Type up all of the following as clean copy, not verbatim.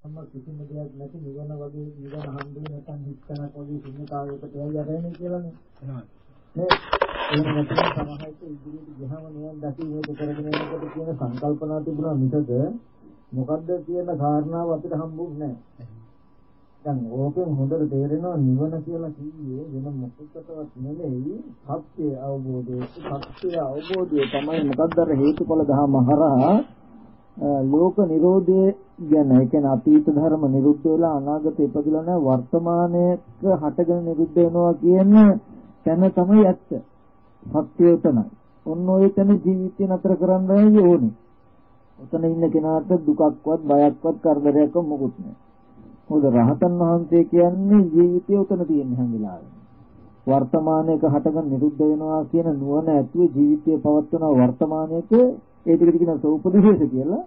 කිසිම දෙයක් නැති නිවන වගේ නිවන හම්බුනේ නැත්නම් හිතනක් වගේ ශුන්‍යතාවයකට යන්නේ කියලානේ. නේ එහෙම නැත්නම් සමහරවිට ඉදිරියට ගියාම නිවන් දකින්නට කරගෙන යනකොට කියන සංකල්පනා තිබුණා මිසක මොකද්ද කියන කාරණාව අපිට හම්බුන්නේ නැහැ. දැන් ඕකෙන් හොඳට තේරෙනවා නිවන කියලා කිව්වේ වෙන මොකකටවත් නෙමෙයි සත්‍ය අවබෝධය. සත්‍ය අවබෝධය තමයි මොකද්ද අර හේතුඵල ධර්ම හරහා ලෝක නිරෝධය ගැන. ඒ කියන්නේ අතීත ධර්ම නිරුද්ධ වෙලා අනාගත ඉපදලා නැහැ වර්තමානයේක හටගෙන නිරුද්ධ වෙනවා කියන තැන තමයි ඇත්ත. සත්‍යය තමයි. ඔන්න ඔය තැන ජීවිතය නතර කරන්නයි ඕනේ. ඔතන ඉන්න කෙනාට දුකක්වත් බයක්වත් කරදරයක්වත් මොකුත් නැහැ. මොකද රහතන් වහන්සේ කියන්නේ ජීවිතය උතන තියෙන හැම වෙලාවෙම. වර්තමානයේක හටගෙන නිරුද්ධ වෙනවා කියන නුවණ ඇතුළේ ජීවිතය පවත්වන වර්තමානයේක ඒ ටික කියන සෝපදේශ කියලා.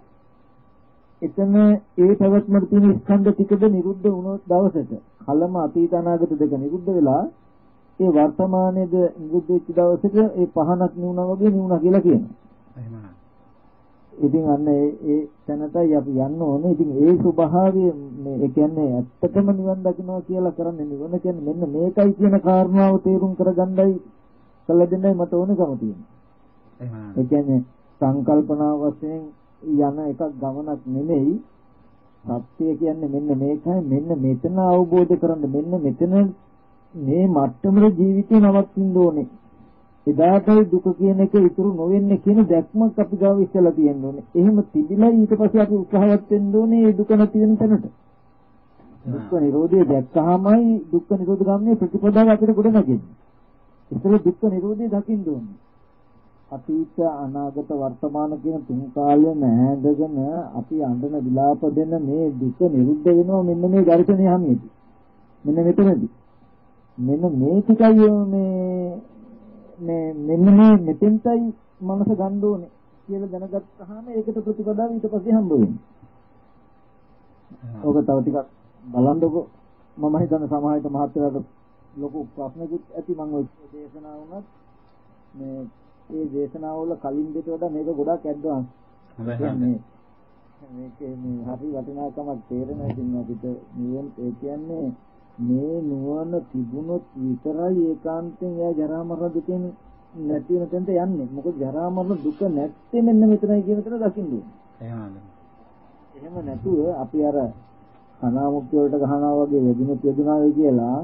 එතන ඒ පැවැත්මට තියෙන ස්කන්ධ ටිකද නිරුද්ධ වුණොත් දවසට කලම අතීත අනාගත දෙක නිරුද්ධ වෙලා ඒ වර්තමානයේද නිරුද්ධ වෙච්ච දවසට ඒ පහනක් නිවුණා වගේ නිවුණා කියලා කියනවා. එහෙමයි. ඉතින් අන්න ඒ තැනටයි අපි යන්න ඕනේ. ඉතින් ඒ ස්වභාවය මේ ඒ කියන්නේ ඇත්තටම නිවන් දකින්නවා කියලා කරන්නේ නිවන කියන්නේ මෙන්න මේකයි කියන කාරණාව තේරුම් කරගන්නයි කළ දෙන්නයි මට ඕනකම තියෙන්නේ. එහෙමයි. ඒ කියන්නේ සංකල්පනා වශයෙන් යන එකක් ගමනක් නෙමෙයි. සත්‍ය කියන්නේ මෙන්න මේකයි මෙන්න මෙතන අවබෝධ කරගන්න මෙන්න මෙතන මේ මට්ටමේ ජීවිතේ නවත්ින්න ඕනේ. එදාටයි දුක කියන එක ඉතුරු නොවෙන්නේ කියන දැක්මක් අපි ගාව ඉස්සලා තියෙන්න ඕනේ. එහෙම තිබිලා ඊට පස්සේ අපි උත්සාහවත් වෙන්න ඕනේ මේ දුක නැති වෙන තැනට. දුක්ඛ නිරෝධය දැක්කහමයි දුක්ඛ නිරෝධ ගාමිනී ප්‍රතිපදාව අපිට ගොඩ නැගෙන්නේ. ඒතර දුක්ඛ නිරෝධය දකින්න ඕනේ. අතීත අනාගත වර්තමාන කියන තුන් කාලයම ඇඳගෙන අපි අඬන විලාප දෙන මේ දුක නිරුද්ධ වෙනවා මෙන්න මේ දර්ශනය හැමෙදී. මෙන්න මෙතනදී. මෙන්න මේ ටිකයි මෙන්න මේ මෙතෙන්ටයි මනස ගන්න ඕනේ කියලා දැනගත්තාම ඒකට ප්‍රතිපදාව ඊට පස්සේ හම්බ වෙන්නේ. ඕක තව ටිකක් බලන්නකො. මම හිතන්නේ සමාජයට මහත්වයාට ලොකු ප්‍රශ්නකුත් ඇති. මම ඔය දේශනා වුණත් මේ ඒ දේශනාවල කලින් දෙට වඩා මේක ගොඩාක් ඇඩ්වාන්ස්. මේකේ මේ හරි වටිනාකමක් තේරෙන ඉතින් අපිට නිවන ඒ කියන්නේ මේ නුවණ තිබුණොත් විතරයි ඒකාන්තයෙන් එයා ජරා මරණ දුකෙන් නැති වෙන තැනට යන්නේ. මොකද ජරා මරණ දුක නැත්තේ මෙන්න මෙතනයි කියන තැන දකින්න ඕනේ. එහෙම නැතුව අපි අර අනාමුක්තිය වලට ගහනවා වගේ යදුනා වෙයි කියලා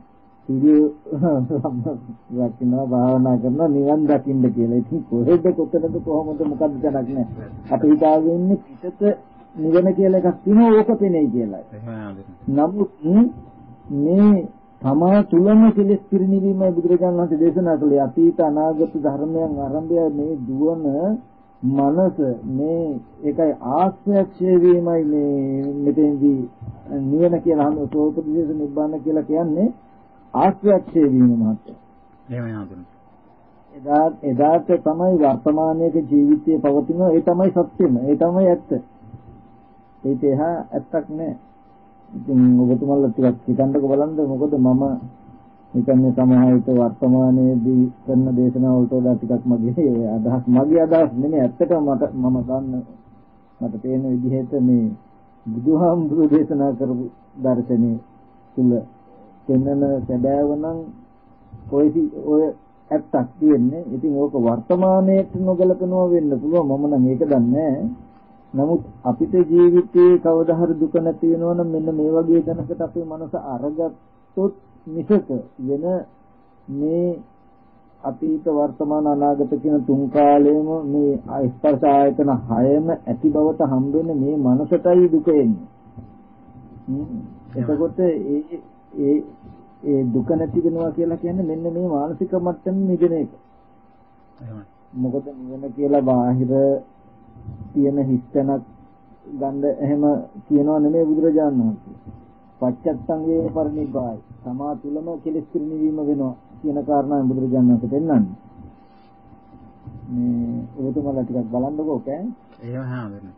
වකින්නවා භාවනා කරනවා නිවන් දකින්න කියලා. ඉතින් කොහෙද කොතනද කොහොමද මොකක්ද දැනක් නැහැ. අපි හිතාගෙන ඉන්නේ පිටත නිවන කියලා එකක් තියෙනවා ඕක පෙනෙයි කියලා. නමුත් මේ තමා තුලම කෙලෙස් පිරිනිවීමයි බුදුරජාණන් වහන්සේ දේශනා කළේ. අතීත අනාගත ධර්මයන් ආරම්භය මේ දුවන මනස මේ ඒකයි ආශ්‍රයක්ෂය වීමයි මේ මෙතෙන්දී නිවන කියලා හඳුන්වන සෝපදේශ නිබ්බාන කියලා කියන්නේ ආශ්‍රයක්ෂය වීම මහත්ය. එහෙමයි හඳුන්වන්නේ. එදාට තමයි වර්තමානයේක ජීවිතයේ පවතින ඒ තමයි සත්‍යෙම. ඒ තමයි ඇත්ත. ඒක එහා ඇත්තක් නෑ. ඉතින් ඔබතුමාලා ටිකක් හිතන්නක බලන්න. මොකද මම හිතන්නේ සමහරවිට වර්තමානයේදී කරන දේශනාව වලට වඩා ටිකක් මගේ අදහස් නෙමෙයි ඇත්තටම මම දන්න මට පේන විදිහට මේ බුදුහාමුදුරු දේශනා කරපු දර්ශනය තුල වෙනන සැබෑව නම් ඔය ඇත්තක් තියෙන්නේ. ඉතින් ඕක වර්තමානයේට නොගලපනවා වෙන්න පුළුවන්. මම නම් ඒක දන්නේ නැහැ. නමුත් අපිට ජීවිතේ කවදා හරි දුක නැති වෙනවා නම් මෙන්න මේ වගේ දැනකට අපේ මනස අරගත්තොත් මිසක වෙන මේ අතීත වර්තමාන අනාගත කියන තුන් කාලයේම මේ ස්පර්ශ ආයතන හයම ඇති බවට හම්බ වෙන මේ මනසටයි දුක එන්නේ. එතකොට ඒ දුක නැති වෙනවා කියලා කියන්නේ මෙන්න මේ මානසික මට්ටමින් නිදෙන එක. මොකද නිවන කියලා බාහිර තියෙන හිස්තනක් ගන්න එහෙම කියනවා නෙමෙයි බුදුරජාණන් වහන්සේ. පච්චත්තං වේ පරිනිබ්බාය. තමා තුලම කෙලෙස් පිරිනිවීම වෙනවා කියන කාරණාව බුදුරජාණන් වහන්සේ පෙන්නන්නේ. මේ ඔබතුමාලා ටිකක් බලන්නකෝ ඔක. එහෙම හාමරනේ.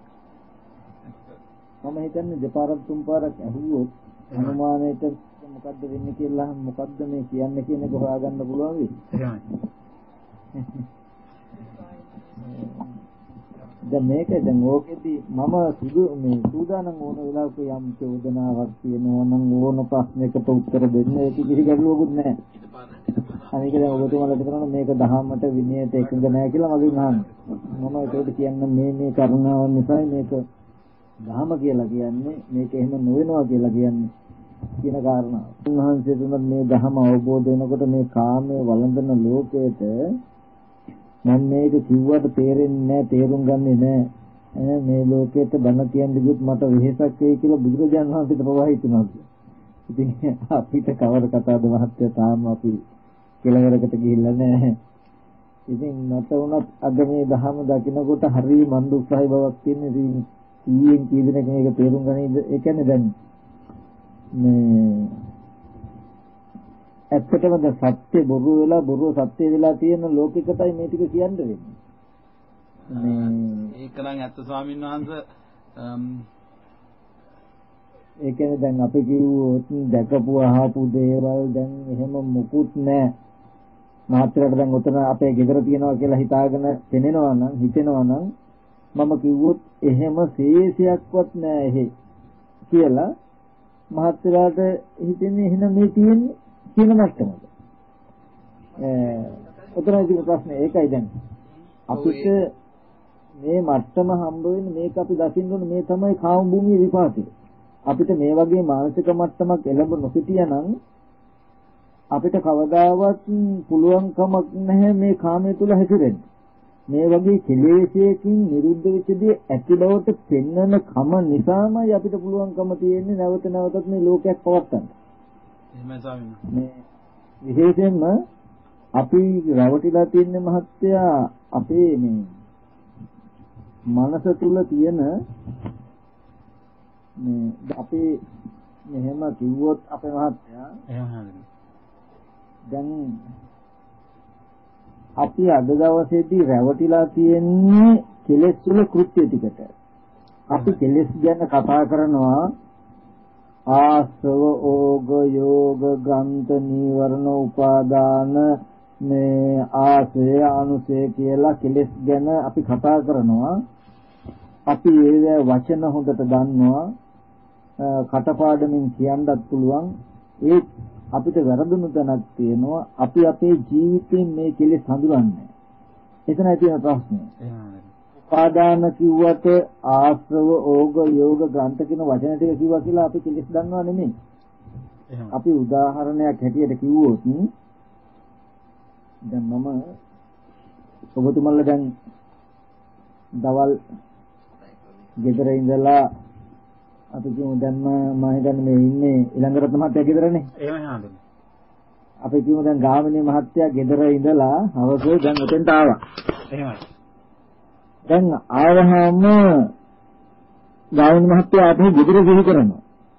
මම හිතන්නේ දෙපාරක් තුන් පාරක් ඇහුවොත් අනුමානයට මොකද්ද වෙන්නේ කියලා මොකද්ද මේ කියන්නේ කියන එක හොයාගන්න පුළුවන් වෙයි. එහෙමයි. දැන් මේක දැන් ඕකෙදි මම සූදානම් වුණ වෙලාවක යම් චෝදනාවක් තියෙනවා නම් ඕන ප්‍රශ්නයකට උත්තර දෙන්න ඒක කිසි ගැටලුවකුත් නැහැ. අනික දැන් ඔබතුමාලට කරන මේක දහමට විනයට එකඟ නැහැ කියලා මගෙන් අහන්නේ. මම ඒකට කියන්නේ මේ කරුණාව නිසා මේක දහම කියලා කියන්නේ මේක එහෙම නොවෙනවා කියලා කියන්නේ කියන කාරණාව. උන්වහන්සේ තුමත් මේ දහම අවබෝධ වෙනකොට මේ කාමයේ වළඳන ලෝකයට මම මේක කිව්වට තේරෙන්නේ නැහැ, තේරුම් ගන්නේ නැහැ. මේ ලෝකෙට බණ කියන්න ගියොත් මට වෙහෙසක් වෙයි කියලා බුදුරජාණන් වහන්සේට ප්‍රවාහිත වුණා. ඉතින් අපිට කවර කතාවද මහත්තයා තාම අපි කෙලවරකට ගිහිල්ලා නැහැ. ඉතින් මට උනත් අද මේ දහම දකින්නකොට හරි මන් දුක්ඛයි බවක් තියෙන ඉතින් කීයෙන් කී දෙනෙක් මේක තේරුම් ගන්නේ. ඒ කියන්නේ දැන් මේ ඇත්තටම ද සත්‍ය බොරු වෙලා බොරු සත්‍ය වෙලා තියෙන ලෝකිකටයි මේ ටික කියන්න වෙන්නේ. ඒක නම් ඇත්ත ස්වාමීන් වහන්සේ. ඒ කියන්නේ දැන් අපි කිව්වොත් දැකපු අහපු දේවල් දැන් එහෙම මුකුත් නැහැ. මාත්‍රකට දැන් උතන අපේ ගෙදර තියනවා කියලා හිතාගෙන පෙනෙනවා නම් හිතෙනවා නම් මම කිව්වොත් එහෙම ශේෂයක්වත් නැහැ එහෙ කියලා මහත්ලාට හිතෙන්නේ එහෙනම් මේ තියෙන්නේ කියන මට්ටමද? උතරයි ප්‍රශ්නේ ඒකයි දැන් අපිට මේ මට්ටම හම්බ වෙන්නේ මේක අපි දකින්න ඕනේ මේ තමයි කාම භූමියේ විපාකය. අපිට මේ වගේ මානසික මට්ටමක් එළඹ නොසිටියානම් අපිට කවදාවත් පුළුවන් කමක් නැහැ මේ කාමයේ තුල හැසිරෙන්න. මේ වගේ කෙලෙසයකින් නිරුද්ධ වෙච්ච දේ ඇති බවට පෙන්වන කම නිසාමයි අපිට පුළුවන්කම තියෙන්නේ නැවත නැවතත් මේ ලෝකයක් පවත්වන්න. එහෙමයි ස්වාමීන් වහන්සේ. මේ විශේෂයෙන්ම අපි රැවටිලා තියෙන මහත්තයා අපේ මේ මනස තුල තියෙන මේ අපි මෙහෙම කිව්වොත් අපේ මහත්තයා දැන් අපි අද දවසේදී රැවටිලා තියෙන්නේ කෙලෙස් වල කෘත්‍ය ටිකට. අපි කෙලෙස් ගැන කතා කරනවා ආසව ඕග යෝග ගන්ත නීවරණ උපාදාන මේ ආසය අනුසය කියලා කෙලෙස් ගැන අපි කතා කරනවා. අපි ඒ වචන හොඳට දන්නවා, කටපාඩමින් කියන්නත් පුළුවන්. ඒ අපිට වැරදුණු තැනක් තියෙනවා. අපි අපේ ජීවිතයෙන් මේ කෙලෙස් හඳුනන්නේ. එතනයි තියෙන ප්‍රශ්නේ. උපාදාන කිව්වට ආශ්‍රව ඕග යෝග ග්‍රන්ථ කියන වචන ටික කිව්වා කියලා අපි කෙලෙස් දන්නවා නෙමෙයි. අපි උදාහරණයක් හැටියට කිව්වොත් දැන් මම ඔබතුමන්ලා දැන් දවල් ගෙදර ඉඳලා අපි කියමු දැන් මම හිතන්නේ මේ ඉන්නේ ඊළඟරත්න මහත්තයා ගෙදරනේ. එහෙමයි හාමුදුරනේ. අපි කියමු දැන් ගාමිණී මහත්තයා ගෙදර ඉඳලා හවසේ දැන් උතෙන්ට ආවා. එහෙමයි. දැන් ආවහම ගාමිණී මහත්තයා අපි ගෙදර සිහි කරනවා.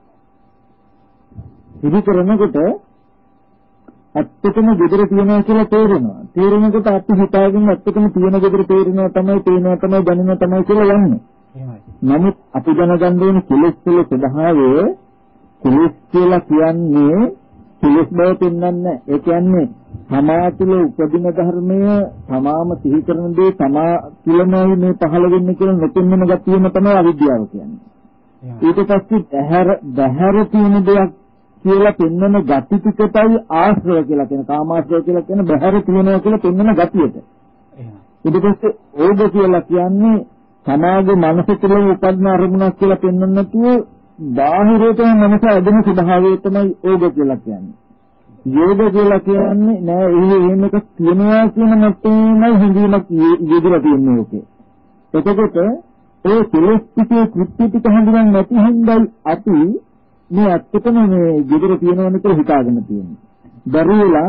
සිහි කරනකොට ඇත්තටම ගෙදර තියනවා කියලා තේරෙනවා. තේරෙනකොට අපි හිතාගෙන ඇත්තටම තියෙන ගෙදර තේරෙනවා තමයි පේනවා තමයි දැනෙනවා තමයි කියලා යන්නේ. නමුත් අපි දැනගන්න ඕනේ කෙලෙස් වල ස්වභාවය කෙලෙස් කියලා කියන්නේ කෙලෙස් බව පෙන්වන්නේ. ඒ කියන්නේ තමා තුළ උපදින ධර්මය තමාම සිහි කරන දේ තමා තුළමයි මේ පහළ වෙන්නේ කියලා නොපෙන්වන ගතියම තමයි අවිද්‍යාව කියන්නේ. ඊට පස්සේ බහැර තියෙන දෙයක් කියලා පෙන්වන ගති ටිකටයි ආශ්‍රය කියලා කියන කාමාශ්‍රය කියලා කියන බහැර තියෙනවා කියලා පෙන්වන ගතියට. ඊට පස්සේ ඕග කියලා කියන්නේ සමාගේ මනස තුළ උපදින අරමුණක් කියලා පෙන්වන්න නැතුව බාහිරයට මනස ඇදෙන ස්වභාවය තමයි ඕග කියලා කියන්නේ. යෝග කියලා කියන්නේ නෑ එහෙම එකක් තියනවා කියන මට්ටමේ හිඳීමක් යෙදලා තියෙන්නේ ඕකේ. එතකොට ඒ කෙලෙස් ටිකේ කෘත්‍ය ටික හඳුනන්නේ නැති හින්දායි අපි මේ ඇත්තටම මේ ගෙදර තියෙනවනේ කියලා හිතාගෙන තියෙන්නේ. දරුවලා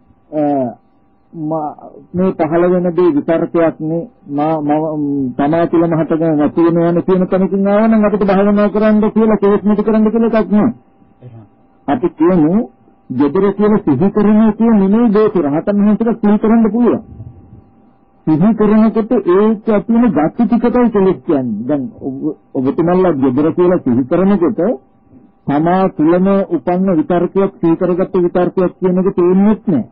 මේ පහළ වෙන දේ විතරකයක් නේ තමා තුළ මහතගෙන නැති වෙනවනේ කියන කෙනකින් ආවනම් අපිට භාවනා කරන්න කියලා කෙලෙස් නැති කරන්න කියලා එකක් නෑ. අපි කියමු ගෙදර කියලා සිහි කරන කියන නෙමෙයි දෝෂ රහතන් වහන්සේට සිහි කරන්න පුළුවන්. සිහි කරනකොට ඒක අපින ගති ටිකටයි කෙලෙස් කියන්නේ. දැන් ඔබතුමන්ලා ගෙදර කියලා සිහි කරනකොට තමා තුළම උපන්න විතර්කයක් සිහි කරගත්ත විතර්කයක් කියන එක තේරෙන්නේ නැහැ.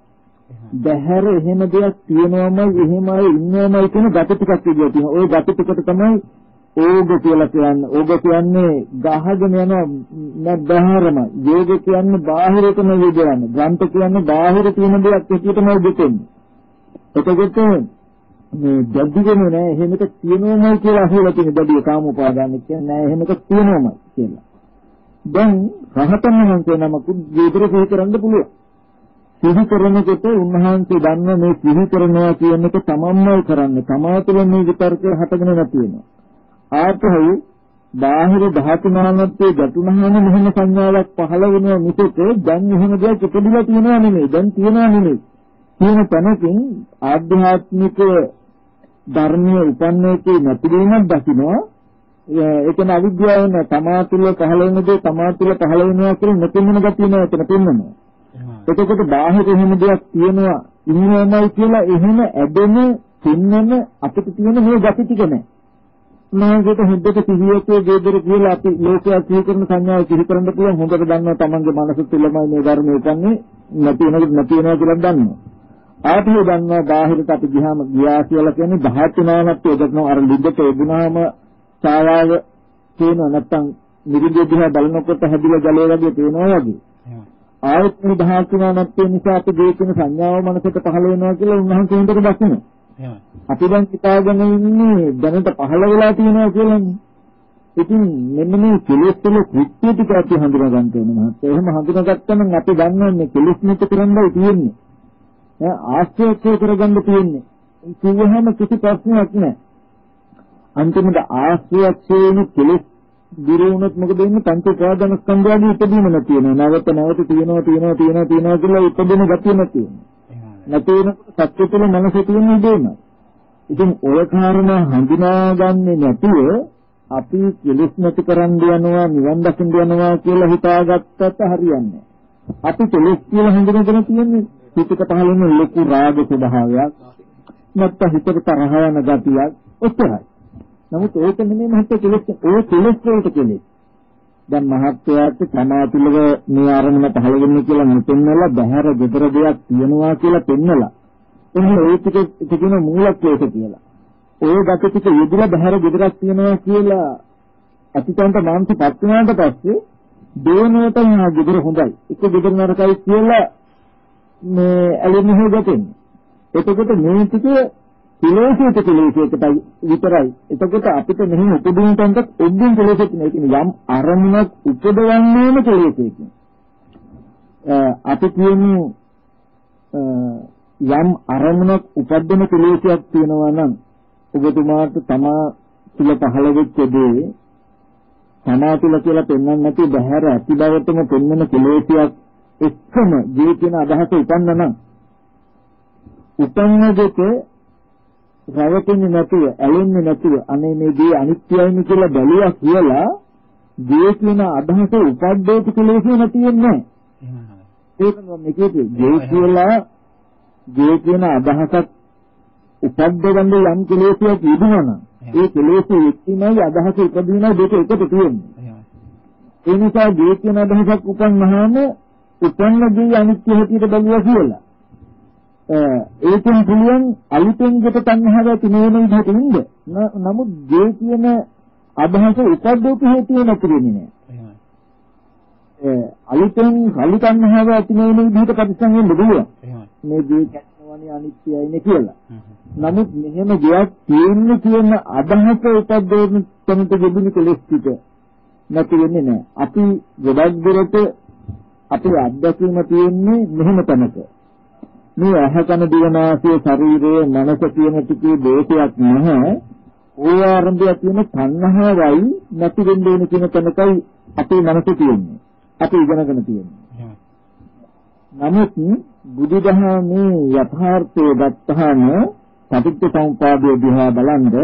බහැර එහෙම දෙයක් තියෙනවමයි එහෙමයි ඉන්නවමයි කියන gati ටිකක් විදියට තියෙනවා. ওই gati ටිකට තමයි ඕග කියලා කියන්නේ. ඕග කියන්නේ ගහගෙන යන බහැරම. යෝග කියන්නේ බාහිරටම යොදවන්නේ. ග්‍රන්ථ කියන්නේ බාහිර තියෙන දෙයක් පිටියටම දෙන්නේ. එතකොට මේ දැඩිගෙන නෑ එහෙමක තියෙනවමයි කියලා අහලා තියෙන දැඩිය කාම උපාදාන කියන්නේ නෑ එහෙමක තියෙනවමයි කියලා. දැන් රහතන් වහන්සේ නමකුත් ජීවිතේ සිහි කරන්න පුළුවන්. සිහි කරනකොට උන්වහන්සේ දන්න මේ සිහි කරනවා කියන එක තමන්මයි කරන්නේ. තමා තුළ මේ විතරකේ හටගෙන නැති වෙනවා. ආපහු බාහිර ධාතු නාමත්වයේ ගැටුණාම මෙහෙම සංඥාවක් පහළ වෙනවා මිසක දැන් එහෙම දෙයක් ඉපදිලා තියෙනවා නෙමෙයි. දැන් තියෙනවා නෙමෙයි. කියන තැනකින් ආධ්‍යාත්මික ධර්මයේ උපන්නේකේ නැතිවීමක් දකිනවා. ඒ කියන්නේ අවිද්‍යාව වෙන තමා තුළ පහළ වෙන දේ තමා තුළ පහළ වෙනවා කියලා නොපෙනෙන ගැතිය නෑ එතන පෙන්වනවා. එතකොට බාහිර එහෙම දෙයක් තියෙනවා ඉන්නවමයි කියලා එහෙම ඇදෙන පෙන්වන අපිට තියෙන මේ ගැති ටික නෑ. මාර්ගයට හොද්දට සිහියකේ දෙදර කියලා අපි ලෝකයක් සිහි කරන සංඥාව සිහි කරන්න පුළුවන්. හොඳට දන්නවා තමන්ගේ මනස තුළමයි මේ ධර්මය උපන්නේ නැති වෙනවා කියලා දන්නවා. ආපහු දන්නවා බාහිරට අපි ගියා කියලා කියන්නේ ධාතුනාමත්වයේ දක්නවා අර ලිද්දට එදුනාම ඡායාව තියෙන නැත්තම් නිරිඳ දිහා බලනකොට හැදිලා ජලය වගේ තියෙනවා වගේ. ආයත් මේ ධාතුනාමත්වයේ නිසා අපි දේකින සංඥාව මනසට පහළ වෙනවා කියලා උන්වහන්සේ හොඳට දකිනවා. අපි දැන් හිතාගෙන ඉන්නේ දැනට පහළ වෙලා තියෙනවා කියලානේ. ඉතින් මෙන්න මේ කෙලෙස් වල කෘත්‍ය ටික අපි හඳුනා ගන්න ඕනේ මහත්තයා. එහෙම හඳුනාගත්තම අපි දන්නවා මේ කෙලෙස් නැති කරන්නයි තියෙන්නේ. ආශ්‍රය කරගන්න තියෙන්නේ. කිව්වහම කිසි ප්‍රශ්නයක් නැහැ. අන්තිමට ආශ්‍රයයෙන් කෙලෙස් දිරුණොත් මොකද වෙන්නේ? පංච උපාදාන ස්කන්ධයන්ගේ ඉදීම නැති වෙනවා. නැවත තියෙනවා කියලා ඉදෙන ගතිය නැති වෙනවා. නැති වෙනකොට සත්‍ය තුළ මනස තියෙන ඉදීම. ඉතින් ඔය කාරණා හඳුනාගන්නේ නැතුව අපි කෙලෙස් නැති කරන්න යනවා නිවන් දකින්න යනවා කියලා හිතාගත්තත් හරියන්නේ නැහැ. අපි කෙලෙස් කියලා හඳුනගෙන තියෙන්නේ හිතට පහළ වෙන ලොකු රාග ස්වභාවයක් නැත්නම් හිතට තරහ යන ගතියක් ඔච්චරයි. නමුත් ඒක නෙමෙයි මහත්ය කෙලෙස්. ඒ කෙලෙස් වලට කෙලෙස්. දැන් මහත්යාට සමාතුලව මේ ආරම්භන පහළ වෙන්නේ කියලා මෙතනලා බහැර gedara දෙයක් තියනවා කියලා පෙන්නලා. එහෙනම් ඒ ටික කියන මූලක්ලේශ කියලා. ඒ ගති ටික යෙදලා බහැර gedarak තියනවා කියලා අතිතන්ට මානසිකපත් වුණාට පස්සේ දේනයට යා gedara හොඳයි. එක gedara නරකයි කියලා මේ ඇලෙන්නේ හොදටන්නේ. එතකොට මේ ටික කෙලෙසට විතරයි. එතකොට අපිට මෙහෙම උපදින තැනට ඔද්දින් කෙලෙසෙත් නේ කියන්නේ යම් අරමුණක් උපදවන්නේම කෙලෙසකින්. අපි කියන්නේ යම් අරමුණක් උපදින කෙලෙසයක් තියෙනවා නම් ඔබතුමාට තමා තුල පහළ වෙච්ච දේ තමා තුල කියලා පෙන්වන්න නැති බහැර ඇති බවටම පෙන්වන කෙලෙසයක් එක්කම ජී කියන අදහස උපන්න නම් උපන්න දෙක රැවටෙන්නේ නැතුව ඇලෙන්නේ නැතුව අනේ මේ දේ අනිත්‍යයිනි කියලා බැලුවා කියලා දේ කියන අදහස උපද්දේට කෙලෙසේ නැති වෙන්නේ නැහැ. ඒක මේකේ දේ කියන අදහසක් උපද්දවන්න යම් කෙලෙසයක් යෙදුණා ඒ කෙලෙසේ එක්කමයි අදහස උපදිනවා දෙක එකට තියෙන්නේ. ඒ නිසා දේ කියන අදහසක් උපන්නාම උපන්න දේ අනිත්‍ය හැටියට බැලුවා කියලා ඒකෙන් පුළුවන් අලුතෙන් ගෙට තණ්හාව ඇති නොවන විදිහට ඉන්න. නමුත් ගේ කියන අදහස උපද්දෝප හේතුව නැති වෙන්නේ නැහැ. අලුතෙන් කලි තණ්හාව ඇති නොවන විදිහට ප්‍රතිසං වෙන්න පුළුවන්. මේ ගේ කැටනවනේ අනිත්‍යයිනේ කියලා. නමුත් මෙහෙම ගයක් තියෙන්නේ කියන අදහස උපද්දෝප තැනට ගෙදුණු කෙලෙස් ටික නැති වෙන්නේ නැහැ. අපි ගොඩක් දුරට අපේ අත්දැකීම තියෙන්නේ මෙහෙම තැනක. මේ අහකන දිවනාසය ශරීරයේ මනස කියන ටිකේ දෝෂයක් නැහැ. ඕ ආරම්භය තියෙන තණ්හාවයි නැති වෙන්න ඕන කියන තැනකයි අපේ මනස තියෙන්නේ. අපි ඉගෙනගෙන තියෙන්නේ. නමුත් බුදුදහමේ යථාර්ථය ගත්තාම පටිච්චසමුප්පාදයේ දිහා බලනද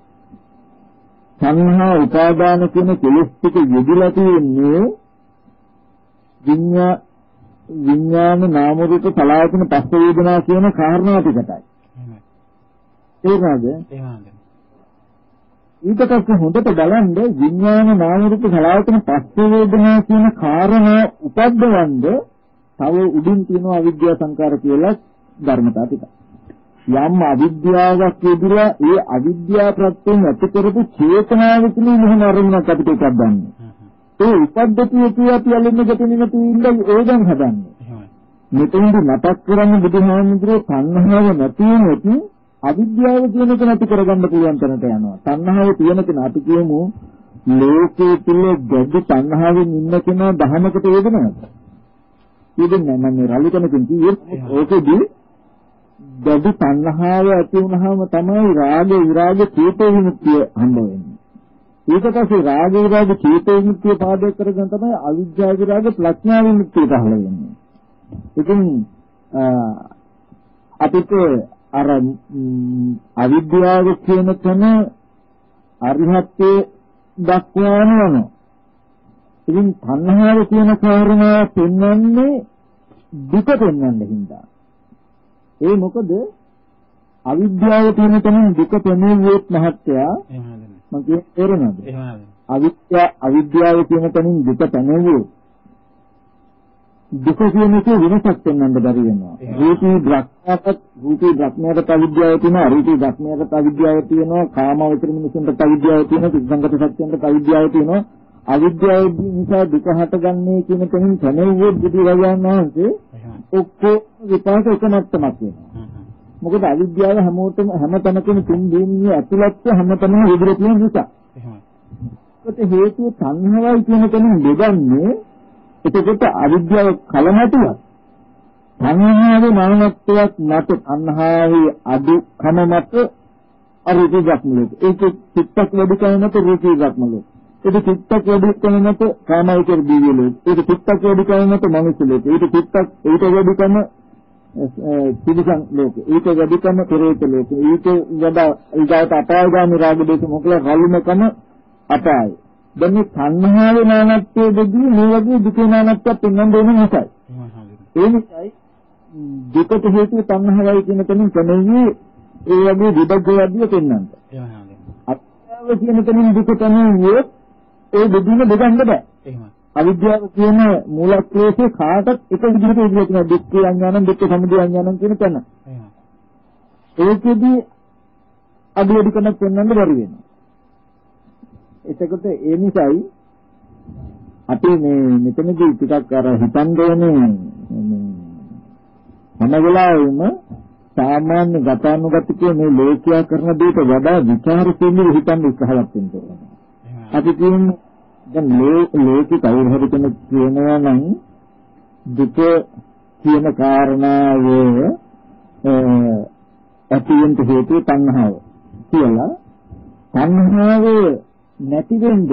තණ්හා උපාදාන කියන කෙලෙස් ටික යෙදලා තියෙන්නේ විඥාන නාම රූප සලආයතන පස්ස වේදනා කියන කාරණා ටිකටයි. තේරුණාද? ඊට පස්සේ හොඳට බලන්න විඥාන නාම රූප සලආයතන පස්ස වේදනා කියන කාරණා උපද්දවන්න තව උඩින් තියෙන අවිද්‍යා සංකාර කියලා ධර්මතා ටික. යම් අවිද්‍යාවක් ඉදිරිය ඒ අවිද්‍යාව ප්‍රත්‍යයෙන් ඇති කරපු චේතනාවකින් මෙහෙම අරමුණක් අපිට එකක් ගන්න. ඒ උපද්දතිය කිය අපි අලින්න ගැටෙන්නේ නැති ඉඳන් ඒ දැන් හදන්නේ. මෙතෙන්දි මතක් කරන්නේ බුදුහාමුදුරුවෝ තණ්හාව නැති වෙනොත් අවිද්‍යාව කියන එක නැති කරගන්න පුළුවන් තැනට යනවා. තණ්හාව තියෙන කෙනා අපි කියමු ලෝකයේ තුල ගැඹු තණ්හාවෙන් ඉන්න කෙනා දහමකට යෙදෙනවද? යෙදෙන්නේ නැහැ. මම රළු කෙනකින් කිව්වොත් ඕකෙදී ගැඹු තණ්හාව ඇති වුනහම තමයි රාග විරාග චේතෝ විමුක්තිය හම්බ වෙන්නේ. ඊට පස්සේ රාග විරාග චේතෝ විමුක්තිය පාදක කරගෙන තමයි අවිද්‍යාව විරාග ප්‍රඥා විමුක්තිය පහළ වෙන්නේ. ඉතින් අපිට අර අවිද්‍යාව කියන තැන අරිහත්ත්වයේ දක්වාම යනවා. ඉතින් තණ්හාව කියන කාරණාව පෙන්වන්නේ දුක පෙන්වන්න හින්දා. ඒ මොකද අවිද්‍යාව කියන තැනින් දුක පෙන්වුවොත් මහත්තයා මම කියන්නේ තේරෙනවද? අවිද්‍යාව කියන තැනින් දුක පෙන්වුවොත් දුක කියන එකේ වෙනසක් පෙන්වන්න බැරි වෙනවා. රූපී බ්‍රහ්මයට අවිද්‍යාව තියෙනවා, අරූපී බ්‍රහ්මයට අවිද්‍යාව තියෙනවා, කාමවචර මිනිසුන්ට අවිද්‍යාව තියෙනවා, සංගත සත්‍යයන්ට අවිද්‍යාව තියෙනවා. අවිද්‍යාව නිසා දුක හටගන්නේ කියන තැනින් තනෙව්වොත් බුදුරජාණන් වහන්සේ ඔක්කොම විපාක එක මට්ටමක් වෙනවා. මොකද අවිද්‍යාව හැමෝටම හැම තැනකම තුන් දෙනිය ඇතුළත් හැම තැනම විදිර තියෙන නිසා. ඒකට හේතුව තණ්හාවයි කියන තැනින් බෙදන්නේ. එතකොට අවිද්‍යාව කලමැටුවක්. තණ්හාවේ මානත්වයක් නැත. තණ්හාවේ අදුකම මත අරූපී ධර්මලෝක. ඒක චිත්තක් වැඩි කරන මත රූපී ධර්මලෝක. ඒක චිත්තක් වැඩි කරන මත කාමයිකර දිව්‍යලෝක. ඒක චිත්තක් වැඩි කරන මත මනුෂ්‍ය ලෝක. ඒක චිත්තක් ඊට වැඩි කරන තිරිසන් ලෝක. ඒක වැඩි කරන පෙරේත ලෝක. ඒක වඩා ඊගාට අපායගාමී රාග දේශ මොකල රළුමකම අපාය. දැන් මේ තණ්හාවේ නානත්වයේ දෙදී මේ වගේ දුකේ නානත්වයක් පෙන්වන්න ඕන නිසායි. ඒ නිසායි දුකට හේතුව තණ්හාවයි කියන තැනින් කණෙන්නේ ඒ වගේ විදග්ගයක්දිය පෙන්වන්න. අවිද්‍යාව කියන තැනින් දුක තනියේ ඒ දෙදින බෙදන්න බෑ. අවිද්‍යාව කියන මූලක්ලේශේ කාටත් එක විදිහට ඉදිරියට යන දුක්ඛ අඥානං දුක්ඛ සමුදය අඥානං කියන තැන. ඒකෙදී අඩුවඩි කමක් පෙන්වන්න බැරි වෙනවා. එතකොට ඒ නිසායි අපි මේ මෙතනදී ටිකක් අර හිතන්න ඕනේ හැම වෙලාවෙම සාමාන්‍ය ගතානුගතිකයේ මේ ලෝකයා කරන දේට වඩා විචාරශීලීව හිතන්න උත්සාහවත් වෙන්න ඕනේ. අපි කියන්නේ දැන් ලෝකේ කවුරු හරි කෙනෙක් කියනවා නම් දුක කියන කාරණාව ඇතිවෙන්න හේතුව තණ්හාව කියලා. තණ්හාව නැති වෙන්න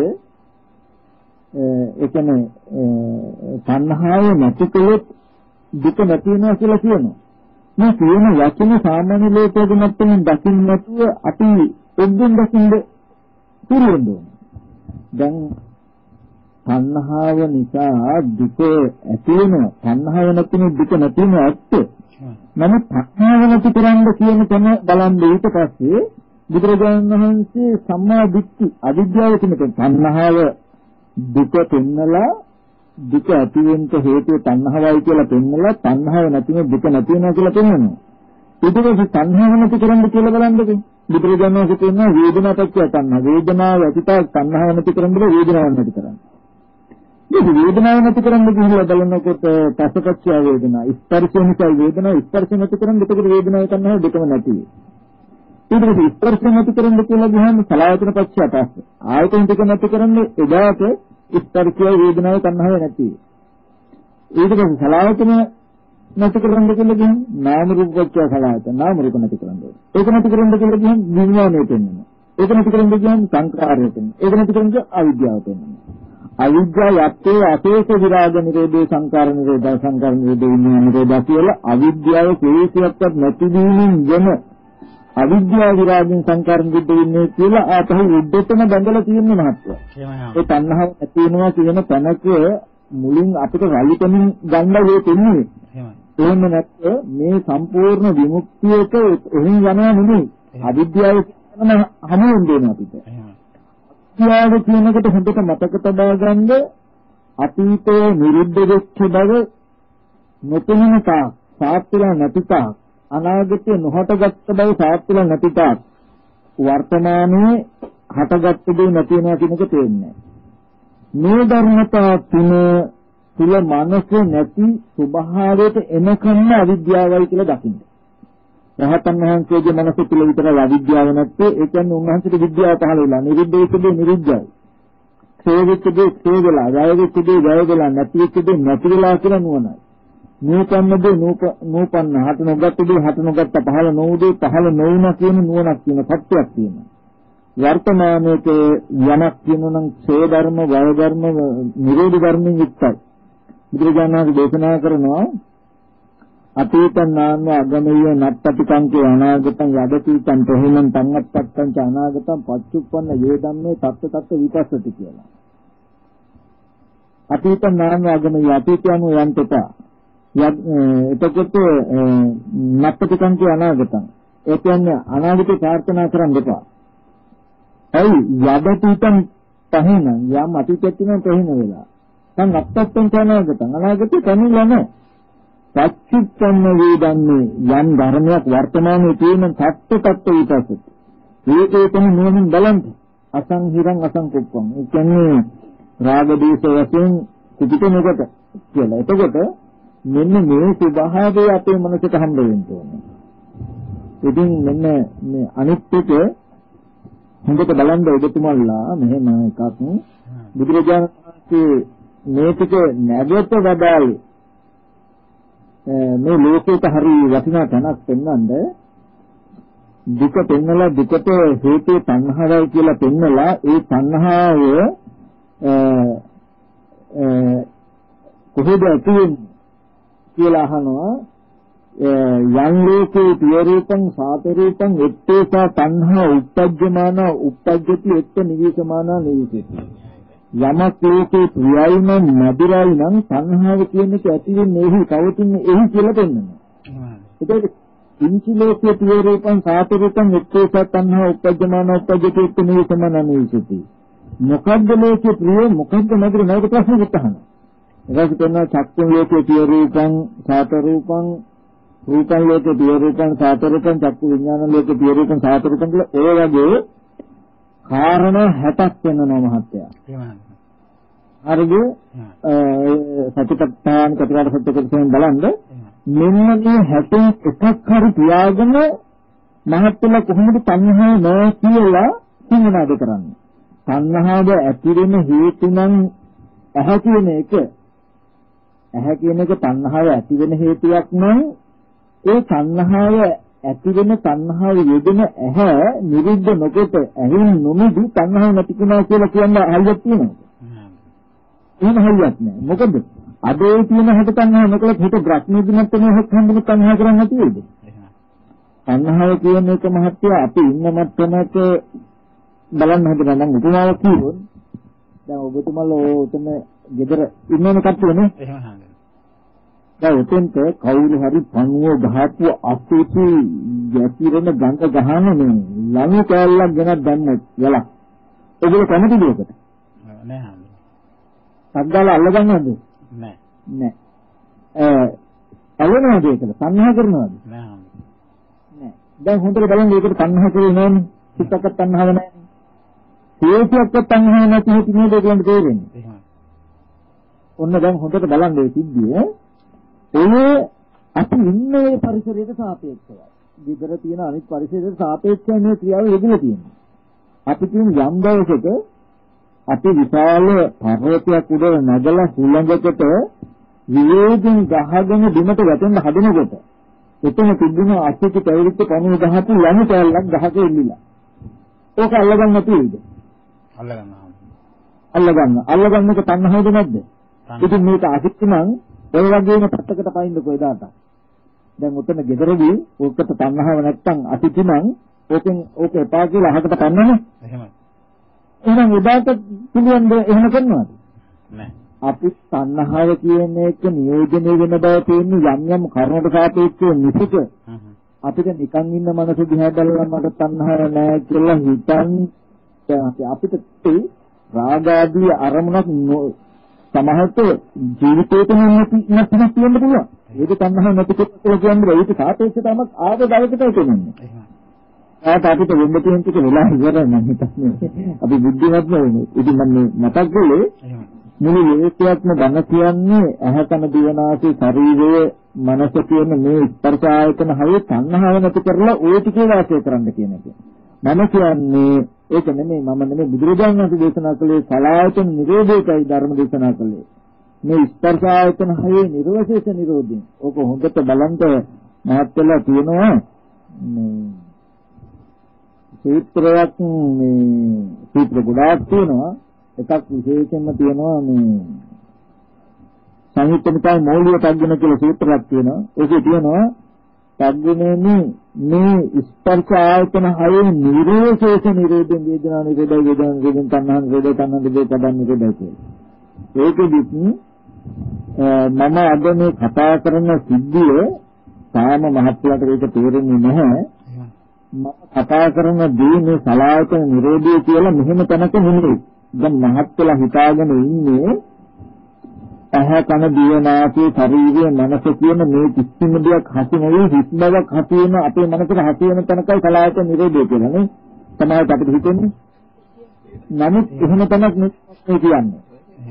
ඒ කියන්නේ තණ්හාව නැති කළොත් දුක නැති වෙනවා කියලා කියනවා. මේ කියන වචන සාමාන්‍ය ලෝකයේ මැත්තෙන් දකින්න නැතුව අපි ඔද්දෙන් දකින්න පුරුදු වෙනවා. දැන් තණ්හාව නිසා දුක ඇති වෙනවා. තණ්හාව නැතිනම් දුක නැති වෙනවා ඇත්ත. නමුත් තණ්හාව නැති කරන්න කියන තැන බලන් ඊට පස්සේ බුදුරජාණන් වහන්සේ සම්මා දිට්ඨි අවිද්‍යාව කියන තණ්හාව දුක පෙන්නලා දුක ඇති වෙන්න හේතුව තණ්හාවයි කියලා පෙන්නලා තණ්හාව නැතිව දුක නැති වෙනවා කියලා පෙන්නනවා. ඊට පස්සේ තණ්හාව නැති කරන්න කියලා බලන්නකෝ. බුදුරජාණන් වහන්සේ කියනවා වේදනාපච්චය තණ්හා. වේදනාව ඇතිතාව තණ්හාව නැති කරන්න බෑ වේදනාව නැති කරන්න. මේ වේදනාව නැති කරන්න ගිහිල්ලා බලනකොට පසපච්චය වේදනා ස්පර්ශ නිසා වේදනාව ස්පර්ශ නැති කරන්න එතකොට වේදනාව තණ්හාව දෙකම නැති වෙයි. ඊට පස්සේ ස්පර්ශ නැති කරන්න කියලා ගියාම සලආයතන පච්චය පස්ස. ආයතන දෙක නැති කරන්නේ එදාට ස්පර්ශය වේදනාව තණ්හාව නැති වෙයි. ඊට පස්සේ සලආයතන නැති කරන්න කියලා ගියාම නාම රූප පච්චය සලආයතන නාම රූප නැති කරන්න ඕනේ. ඒක නැති කරන්න කියලා ගියාම විඥානය පෙන්වනවා. ඒක නැති කරන්න ගියාම සංකාරය පෙන්වනවා. ඒක නැති කරන්න අවිද්‍යාව පෙන්වනවා. අවිද්‍යාව යත්තේ අශේෂ විරාග නිරෝධේ සංකාර නිරෝධය සංකාර නිරෝධේ විඥාන නිරෝධය කියලා අවිද්‍යාව කෙලෙසයක්වත් නැති වීමෙන් වෙන අවිද්‍යාව විරාගයෙන් සංකාර නිරෝධ වෙන්නේ කියලා ආතහ උද්දේශන බඳලා තියෙන මහත්ය. ඒ තණ්හාව ඇති වෙනවා කියන තැනක මුලින් අපිට රලිතමින් ගන්න වෙන්නේ. එහෙම නැත්නම් මේ සම්පූර්ණ විමුක්තියට එහෙන් යනවා නෙමෙයි. අවිද්‍යාව කියන හැම වෙන්නේ අපිට. අවිද්‍යාව කියනකොට හොඳට මතක තබා ගන්න අතීතයේ නිරුද්ධ වෙච්ච බව නොපෙනෙන තාක් සාත්‍යලා නැති තාක් අනාගතේ නොහටගත් බව සාත්‍යල නැති තාක් වර්තමානයේ හටගත් දේ නැති වෙනවා කියන එක තේරෙන්නේ මේ ධර්මතා තුන තුල මනස නැති ස්වභාවයට එනකම්ම අවිද්‍යාවයි කියලා දකින්න. රහතන් වහන්සේගේ මනස තුල විතරයි අවිද්‍යාව නැත්තේ. ඒ කියන්නේ උන්වහන්සේට විද්‍යාව පහළ වෙලා නිරුද්ධ වෙච්චදී නිරුද්ධයි. ක්ෂය වෙච්චදී ක්ෂය වෙලා, ජය වෙච්චදී ජය වෙලා, නැති වෙච්චදී නැති වෙලා කියලා නුවණයි. නූපන්නදී නූපන්න, හට නොගත්තදී හට නොගත්ත, පහළ නොවුදී පහළ නොවුණා කියන නුවණක් තියෙන සත්‍යයක් තියෙනවා. වර්තමානයේ යමක් කියනනම් ක්ෂය ධර්ම, වය ධර්ම, නිරෝධ ධර්මෙන් යුක්තයි. බුදුරජාණන් වහන්සේ දේශනා කරනවා අතීතං නාම අගමීය නත්තටිකංකේ අනාගතං යදතිතං තෙහිමං තංගත්තං ච අනාගතං පච්චුප්පන්න යේ ධම්මේ තත්ත විපස්සති කියලා. අතීතං නාම අගමීය අතීතයන් යන්තපා එතකොට නත්තටිකංකේ අනාගතං ඒ කියන්නේ අනාගතේ ප්‍රාර්ථනා කරන්න එපා. ඇයි යදතිතං තෙහිමං යම් අතීතයක් තියෙනවා තෙහිම වෙලා. දැන් අත්තත්තං ච අනාගතං අනාගතේ කණිලා නැහැ. පච්චුප්පන්න වේදන්නේ යම් ධර්මයක් වර්තමානයේ තියෙන තත්ත්ව විපස්සති. ඒකේ තමයි නුවණින් බලන්න. අසංහිරං අසංකුප්පං. ඒ කියන්නේ රාග දේශ වශයෙන් කුපිතනකට කියලා. එතකොට මෙන්න මේ ස්වභාවය අපේ මනසට හම්බ වෙන්න ඕනේ. ඉතින් මෙන්න මේ අනිත් එක හොඳට බලන්න ඔබතුමල්ලා මෙහෙම එකක් බුදුරජාණන් වහන්සේ මේ ටික නැවත වදාළේ මේ ලෝකයට හරි වටිනා තැනක් පෙන්වන්න දුක පෙන්නලා දුකට හේතු තණ්හාවයි කියලා පෙන්නලා ඒ තණ්හාව කොහොමද ඇති වෙන්නේ කියලා අහනවා යම් ලෝකේ පිය රූපං සාත රූපං එත්තේසා තණ්හා උප්පජ්ජමාන උප්පජ්ජති එත්ත නිවිසමාන නිවිසති යමක් ලෝකේ ප්‍රියයි නම් මధుරයි නම් තණ්හාව කියන එක ඇති වෙන්නේ එහි පවතින්නේ එහි කියලා පෙන්වනවා. ඒකද කිංචි ලෝකේ ප්‍රිය රූපං සාත රූපං එත්තේසා තණ්හා උප්පජ්ජමාන උප්පජ්ජති එත්ත නිවිසමාන නිවිසති මොකද්ද ලෝකේ ප්‍රිය මොකද්ද මధుර නැවත ප්‍රශ්න උත්තහන. ඊට පස්සේ චක්කුන් ලෝකේ ප්‍රිය රූපං සාත රූපං රූපං ලෝකේ ප්‍රිය රූපං සාත රූපං චක්කු විඥාන ලෝකේ ප්‍රිය රූපං සාත රූපං කියලා ඒ වගේ කාරණා 60ක් වෙනවා මහත්තයා. හරිද? සතිපට්ඨාන කතරාට සත්‍යකයෙන් බලන්න මෙන්න මේ 60 එකක් හරි තියාගෙන මහත්තුලා කොහොමද තණ්හාව නැහැ කියලා හිතනවාද කරන්නේ. තණ්හාව ඇති වෙන හේතු නම් ඇහැ කියන එක තණ්හාව ඇති වෙන හේතුවක් නම් ඒ තණ්හාව ඇති වෙන තණ්හාව යෙදෙන ඇහැ නිරුද්ධ නොකොට ඇහින් නොමිදි තණ්හාව නැති වෙනවා කියලා කියන හරියක් තියෙනවා. එහෙම හරියක් නෑ. මොකද අද ඒ තියෙන හට තණ්හාව මොකද හිත බ්‍රහ්මීදිනත් මේ හත් හම්බෙන තණ්හාව කරන්නේ නැති වෙයිද? තණ්හාව කියන එක මහත්ය අපි ඉන්න මට්ටමක බලන්න හදලා නම් උපමාවක් කියවොත් දැන් ඔබතුමාලා ඔතන ගෙදර ඉන්නවන කට්ටියනේ. එහෙම හංගන. දැන් උතෙන්ට කවුරු හරි පණුව ගහපු අසුචි යතිරෙන ගඳ ගහන නේ ලනු කෑල්ලක් ගෙනත් දැම්මොත් යලා. ඒගොල්ලෝ කැමතිද ඒකට? නෑ හංගන. සද්දාලා අල්ලගන්නවද? නෑ. නෑ. අල්ලනවද ඒකට? තණ්හා කරනවද? නෑ හංගන. නෑ. දැන් හොඳට බලන්න ඒකට තණ්හා කරේ නෑනේ. සිතක තණ්හාව නෑනේ. හේතුවක් තණ්හාව නැති හේතු නේද ඒගොල්ලන්ට තේරෙන්නේ. එහෙමයි. ඔන්න දැන් හොඳට බලන්න මේ සිද්ධිය. ඒ අපි ඉන්නේ පරිසරයට සාපේක්ෂවයි. විතර තියෙන අනිත් පරිසරයට සාපේක්ෂව මේ ක්‍රියාව යෙදලා තියෙනවා. අපි කියන යම් දවසක අපි විශාල පර්වතයක් උඩ නැගලා හුළඟකට විවේකයෙන් ගහගෙන බිමට වැටෙන්න හදනකොට එතන තිබුණ අසුචි පැවිලිච්ච කණු ගහපු යම් කැලලක් ගහක ඉල්ලලා. ඕක අල්ලගන්න නැතිද? අල්ලගන්න එක තණ්හාවද නැද්ද? ඉතින් මේක අසිට නම් ඔය වගේම පැත්තකට පයින්න කොයිදාට. දැන් උතන ගෙදරදී ඕකට තණ්හාව නැත්තම් අසිට නම් ඕක එපා කියලා අහකට පන්නන්නේ. එහෙමයි. එහෙනම් උදාට පිළිවෙන්ද එහෙම කරනවද? නැහැ. අපි තණ්හාව කියන එක නියෝජනය වෙන බව තේන්නේ යම් යම් කර්මකට සාපේක්ෂව නිසක. අපිට නිකන් ඉන්න මනස දිහා බලලා මට තණ්හාව නැහැ කියලා හිතන් අපිට රාග ආදී අරමුණක් සමහරට ජීවිතේට නැතිව තියෙන්න පුළුවන්. ඒක තණ්හාව නැති කියලා කියන්නේ ඒක සාපේක්ෂව තමයි ආද දවසට කියන්නේ. අපිට වෙන්න තියෙන ටික වෙලා ඉවරයි මම හිතන්නේ. අපි බුද්ධිමත් නෙවෙයි. ඉතින් මම මතක් කළේ මුළු ලෝකයක්ම ධන කියන්නේ ඇහැ කන දිව නාසය ශරීරය මනස කියන මේ ස්පර්ශ ආයතන හයේ තණ්හාව නැති කරලා ওই ටිකේ වාසය කරන්න කියන එක. මම කියන්නේ ඒක නෙමෙයි මම නෙමෙයි බුදුරජාණන් වහන්සේ දේශනා කළේ සලආයතන නිරෝධයයි ධර්ම දේශනා කළේ. මේ ස්පර්ශ ආයතන හයේ නිර්වශේෂ නිරෝධය. ඕක හොඳට බලන්න මහත් වෙලා තියෙනවා මේ සූත්‍රයක් මේ සූත්‍ර ගොඩාක් තියෙනවා. එකක් විශේෂයෙන්ම තියෙනවා මේ සංයුත්ත නිකායේ මෞලික තග්ගන කියලා සූත්‍රයක් තියෙනවා. ඒකේ තියෙනවා තග්ගනේ මේ ස්පර්ශ ආයතන හයේ නිරෝධේශ නිරෝධයෙන් වේදනා නිරෝධය වේදනා නිරෝධයෙන් තණ්හා නිරෝධය තණ්හා නිරෝධය පදන් නිරෝධය කියලා. ඒකෙදිත් මම අද මේ කතා කරන සිද්ධිය තාම මහත්යට ඒක තේරෙන්නේ නැහැ. මම කතා කරන දේ මේ සලායතන නිරෝධය කියලා මෙහෙම තැනක නෙමෙයි. දැන් මහත්ලා හිතාගෙන ඉන්නේ ඇහැ කන දිව නාසය ශරීරය මනස කියන මේ කිසිම දෙයක් හසු නොවි හිස් බවක් හසු වෙන අපේ මනසට හසු වෙන තැනකයි සලායතන නිරෝධය කියලා නේ. තමයි අපිට හිතෙන්නේ. නමුත් එහෙම තැනක් නෙමෙයි කියන්නේ.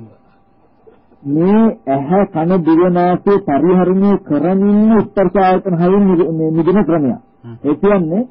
මේ ඇහැ කන දිව නාසය පරිහරණය කරමින් ස්පර්ශ ආයතන හයින් නිදින ක්‍රමය. ඒ කියන්නේ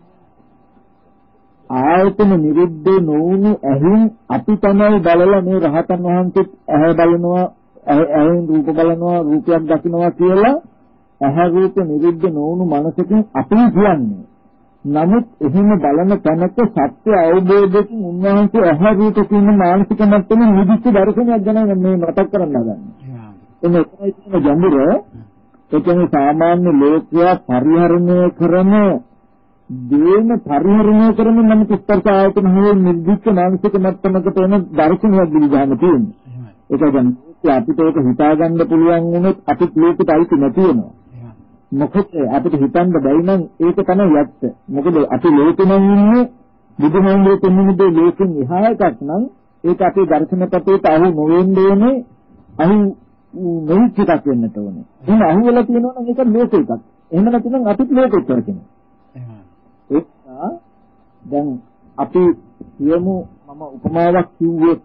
ආයතන නිරුද්ධ නොවුණු ඇහින් අපි තමයි බලලා මේ රහතන් වහන්සේත් ඇහැ බලනවා ඇහෙන් රූප බලනවා රූපයක් දකින්නවා කියලා ඇහැ රූප නිරුද්ධ නොවුණු මනසකින් අපි කියන්නේ. නමුත් එහෙම බලන තැනක සත්‍ය අවබෝධයෙන් උන්වහන්සේ ඇහැ රූප කියන මානසික මට්ටමේ නිදිච්ච දර්ශනයක් ගැන මේ මතක් කරන්න හදන්නේ. එන්නේ ඒකයි තියෙන ගැඹුර. ඒ කියන්නේ සාමාන්‍ය ලෝකයා පරිහරණය කරන දේන පරිහරණය කරන නම් ස්පර්ශ ආයතන හයේ නිදිච්ච මානසික මට්ටමකට එන දර්ශනයක් පිළිගන්න තියෙනවා. ඒක දැන් අපිට ඒක හිතාගන්න පුළුවන් වුණොත් අපිට ලෝකෙට අයිති නැති වෙනවා. මොකද අපිට හිතන්න බැරි නම් ඒක තමයි ඇත්ත. මොකද අපි ලෝකෙම ඉන්නේ බුදුහාමුදුරුවෝ කියන්නේ දේ ලෝකෙන් එහා එකක් නම් ඒක අපේ දර්ශනපතේට අහු නොවෙන්නේ අහු නොවිච්ච එකක් වෙන්නට ඕනේ. එහෙනම් අහු වෙලා තියෙනවා නම් ඒක ලෝක එකක්. එහෙම නැත්නම් අපිත් ලෝකෙත් කරකිනවා. ඒක දැන් අපි කියමු මම උපමාවක් කිව්වොත්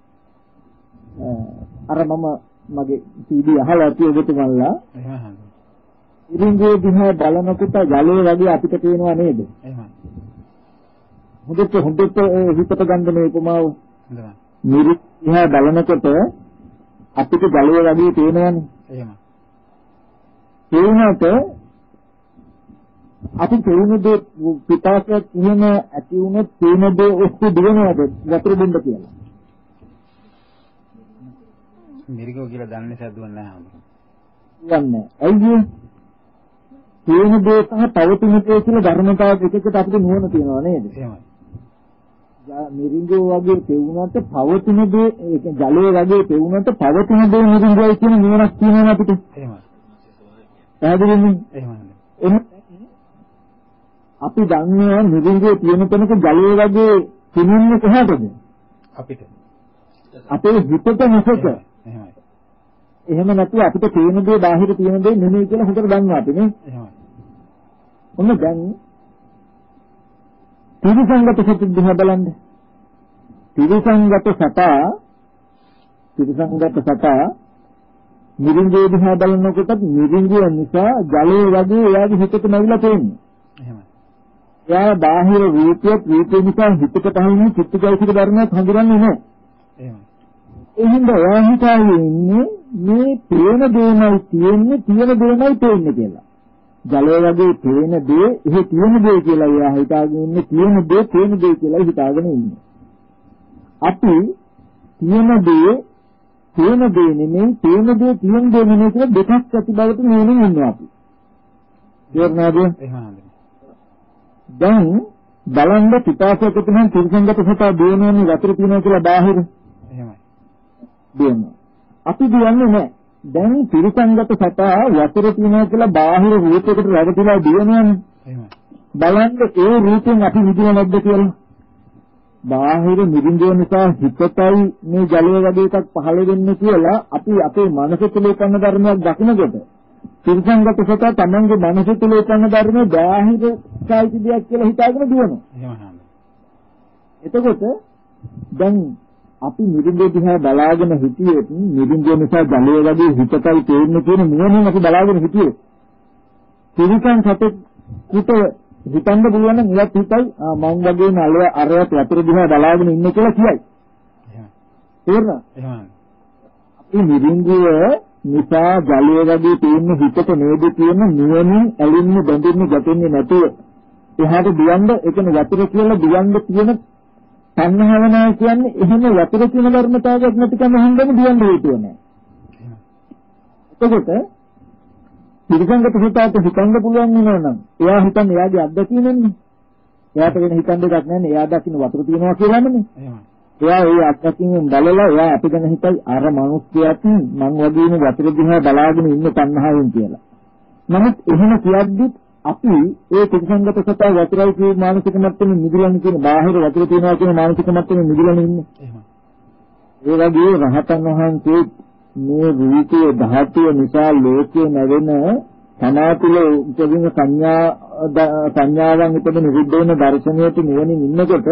අර මම මගේ CD අහලා තියෙතුමල්ලා ඉරිංගේ දිහා බලනකොට ජලය වගේ අපිට පේනවා නේද? එහෙමයි. හොඳට හිතට ගන්න මේ උපමාව. හොඳයි. මිරිස් දිහා බලනකොට අපිට ජලය වගේ පේනවනේ. එහෙමයි. ඒනට අපි තේරුම් දේ පිටාසයක් එහෙම ඇති වුණොත් තේන දේ ඔස්සේ දිනනවාද වතුර බින්ද කියලා. මිරිකෝ කියලා දන්නේ සැදුවන්නේ නැහැ. යන්නේ. ඇයි තේන දේ සහ පවතින දේ කියලා ධර්මතාව දෙකකට අපිට නුවණ තියෙනවා නේද? එහෙමයි. මිරිඟුව වගේ පෙවුනට පවතින දේ ඒක ජලය වගේ පෙවුනට පවතින දේ මිරිඟුවයි කියන නුවණක් තියෙනවා අපිට. එහෙමයි. පැහැදිලිද? එහෙමයි. අපි දන්නවා මිරිඟුවේ තියෙන තැනක ජලය වගේ පිනින්නේ කොහටද? අපිට. අපේ හිතට නැසක. එහෙමයි. එහෙම නැතුව අපිට තියෙන දේ බාහිර තියෙන දේ නෙමෙයි කියලා හොඳට දන්නවා අපි නේ. එහෙමයි. ඔන්න දැන් ත්‍රිසංගත සත්‍ය දිහා බලන්න. ත්‍රිසංගත සතා මිරිඟුව දිහා බලනකොට මිරිඟුව නිසා ජලය වගේ එයාගේ හිතට නැවිලා තියෙන්නේ. එහෙමයි. එයා බාහිර රූපයක් රූපේ නිසා හිතට පහින්නේ චිත්තජයසික ධර්මයක් හඳුනන්නේ නැහැ. එහෙමයි. එහෙනම් එයා හිතාවේ ඉන්නේ මේ පේන දේමයි තියෙන්නේ තියෙන දේමයි පේන්නේ කියලා. ජලය වගේ පේන දේ එහෙ තියෙන දේ කියලා එයා හිතාගෙන ඉන්නේ තියෙන දේ පේන දේ කියලා හිතාගෙන ඉන්නේ. අපි තියෙන දේ පේන දේ නෙමෙයි පේන දේ තියෙන දේ නෙමෙයි කියලා දෙකක් ඇති බවට නෙමෙයි ඉන්නවා අපි. තේරුණාද? එහෙමයි. දැන් බලන්න පිටාසයක තියෙන ත්‍රිසංගත සතා දේනෝනේ වතුර තියෙනවා කියලා බාහිර. එහෙමයි. දෙන්නේ. අපි කියන්නේ නැහැ. දැන් ත්‍රිසංගත සතා වතුර තියෙනවා කියලා බාහිර රූපයකට රැවටිලා දිනනවානේ. එහෙමයි. බලන්න ඒ රූපෙන් අපි විදින නැද්ද කියලා. බාහිර මිරිඟුව නිසා හිතටයි මේ ජලය වගේ එකක් පහළ වෙන්නේ කියලා අපි අපේ මනස තුළ කරන ධර්මයක් දකිනකොට තිරසංගත සතා තමන්ගේ මනස තුළ උපන්න ධර්මයේ බාහිර කායික දෙයක් කියලා හිතාගෙන දුවනවා. එතකොට දැන් අපි මිරිඟුව දිහා බලාගෙන හිටියොත් මිරිඟුව නිසා ජලය වගේ හිතටයි තේරෙන්නේ කියන නුවණින් අපි බලාගෙන හිටියොත් තිරසං සතෙකුට හිතන්න පුළුවන් නම් ඉවත් හිතයි මං වගේ නලය අරයට වතුර දිහා බලාගෙන ඉන්නේ කියලා කියයි. තේරුණා? අපි මිරිඟුව නිසා ජලය වගේ තියෙන හිතට නේද කියන නුවණින් ඇලින්නේ බැඳෙන්නේ ගැටෙන්නේ නැතුව එහාට දුවන්න එතන වතුර කියලා දුවන්න තියෙන තණ්හාව නැහැ කියන්නේ එහෙම වතුර කියන ධර්මතාවයක් නැතිකම හින්දාම දුවන්න හේතුව නැහැ. එතකොට පිළිසංගත හිතාට හිතන්න පුළුවන් වෙනවා නම් එයා හිතන්නේ එයාගේ අත්දැකීමෙන්නේ. එයාට වෙන හිතන්න දෙයක් නැහැ නේ. එයා දකින්න වතුර තියෙනවා කියලානේ. එයා ඒ අත්දැකීමෙන් බලලා එයා අපි ගැන හිතයි අර මිනිස්යාත් මං වගේම වතුර දිහා බලාගෙන ඉන්න තණ්හාවෙන් කියලා. නමුත් එහෙම කියද්දිත් අපි ඒ පිළිසංගත සතා වතුරයි කියන මානසික මට්ටමේ නිදිලන්නේ කියන බාහිර වතුර තියෙනවා කියන මානසික මට්ටමේ නිදිලන්නේ ඉන්නේ. ඒ වගේ රහතන් වහන්සේ මේ රූපයේ ධාතුව නිසා ලෝකේ නැවෙන සමාතුල උපදින සංඥාවන් උපදින නිරුද්ධ වෙන දර්ශනයට නුවණින් ඉන්නකොට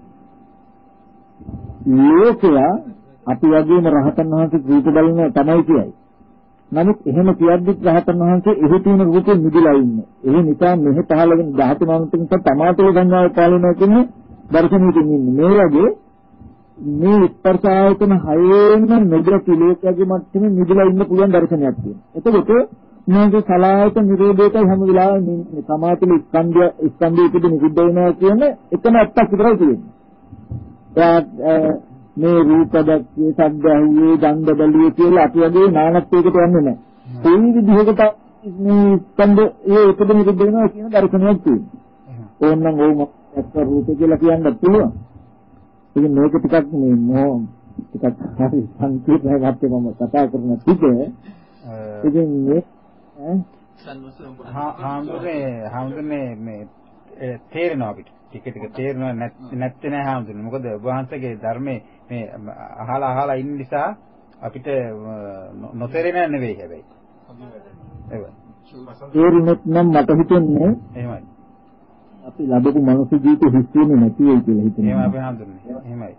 ලෝකයා අපි වගේම රහතන් වහන්සේ රූප බලන තමයි කියයි. නමුත් එහෙම කියද්දිත් රහතන් වහන්සේ එහි තියෙන රූපෙ නිදිලා ඉන්නේ. ඒ නිසා මෙහි පහළ වෙන ධාතු මානසික තමාතුල සංඥාව පාලනය කරන දර්ශනයකින් ඉන්නේ. මේ වගේ මේ ස්පර්ශ ආයතන හයේම නොදර කිලෝකයේ මට්ටමේ නිදිලා ඉන්න පුළුවන් දර්ශනයක් තියෙනවා. එතකොට මේක සලායත නිරෝධයටයි හැම වෙලාවෙම ඉන්නේ. සමාතුල ස්කන්ධය ඉදිරි නිරුද්ධ වෙනවා කියන එකම අත්තක් විතරයි තියෙන්නේ. මේ රූපදක්කේ සද්ද ඇහුවේ ගන්ධ බැලුවේ කියලා අපි වගේ නානත්වයකට යන්නේ නැහැ. ඒ විදිහකට මේ ස්කන්ධ ඒ එකද නිරුද්ධ වෙනවා කියන දර්ශනයක් තියෙනවා. ඕනනම් ඕම එක්ක රූපේ කියලා කියන්න පුළුවන්. ඉතින් මේක ටිකක් මේ ටිකක් හරි සංකීර්ණයි ගැත්තේ මම කතා කරන ටික. ඉතින් මේ හාමුදුරනේ මේ තේරෙනවා අපිට. ටික ටික තේරෙනවා නැත්තේ නෑ හාමුදුරනේ. මොකද ඔබ වහන්සේගේ ධර්මයේ මේ අහලා ඉන්න නිසා අපිට නොතේරෙන්නේ නෙවෙයි හැබැයි. තේරුනොත් නම් මට හිතෙන්නේ එහෙමයි. අපි ලැබපු මනුස්ස ජීවිත හිස් වෙන්නේ නැති වෙයි කියලා හිතෙනවා. එහෙමයි අපි හාමුදුරනේ. එහෙමයි.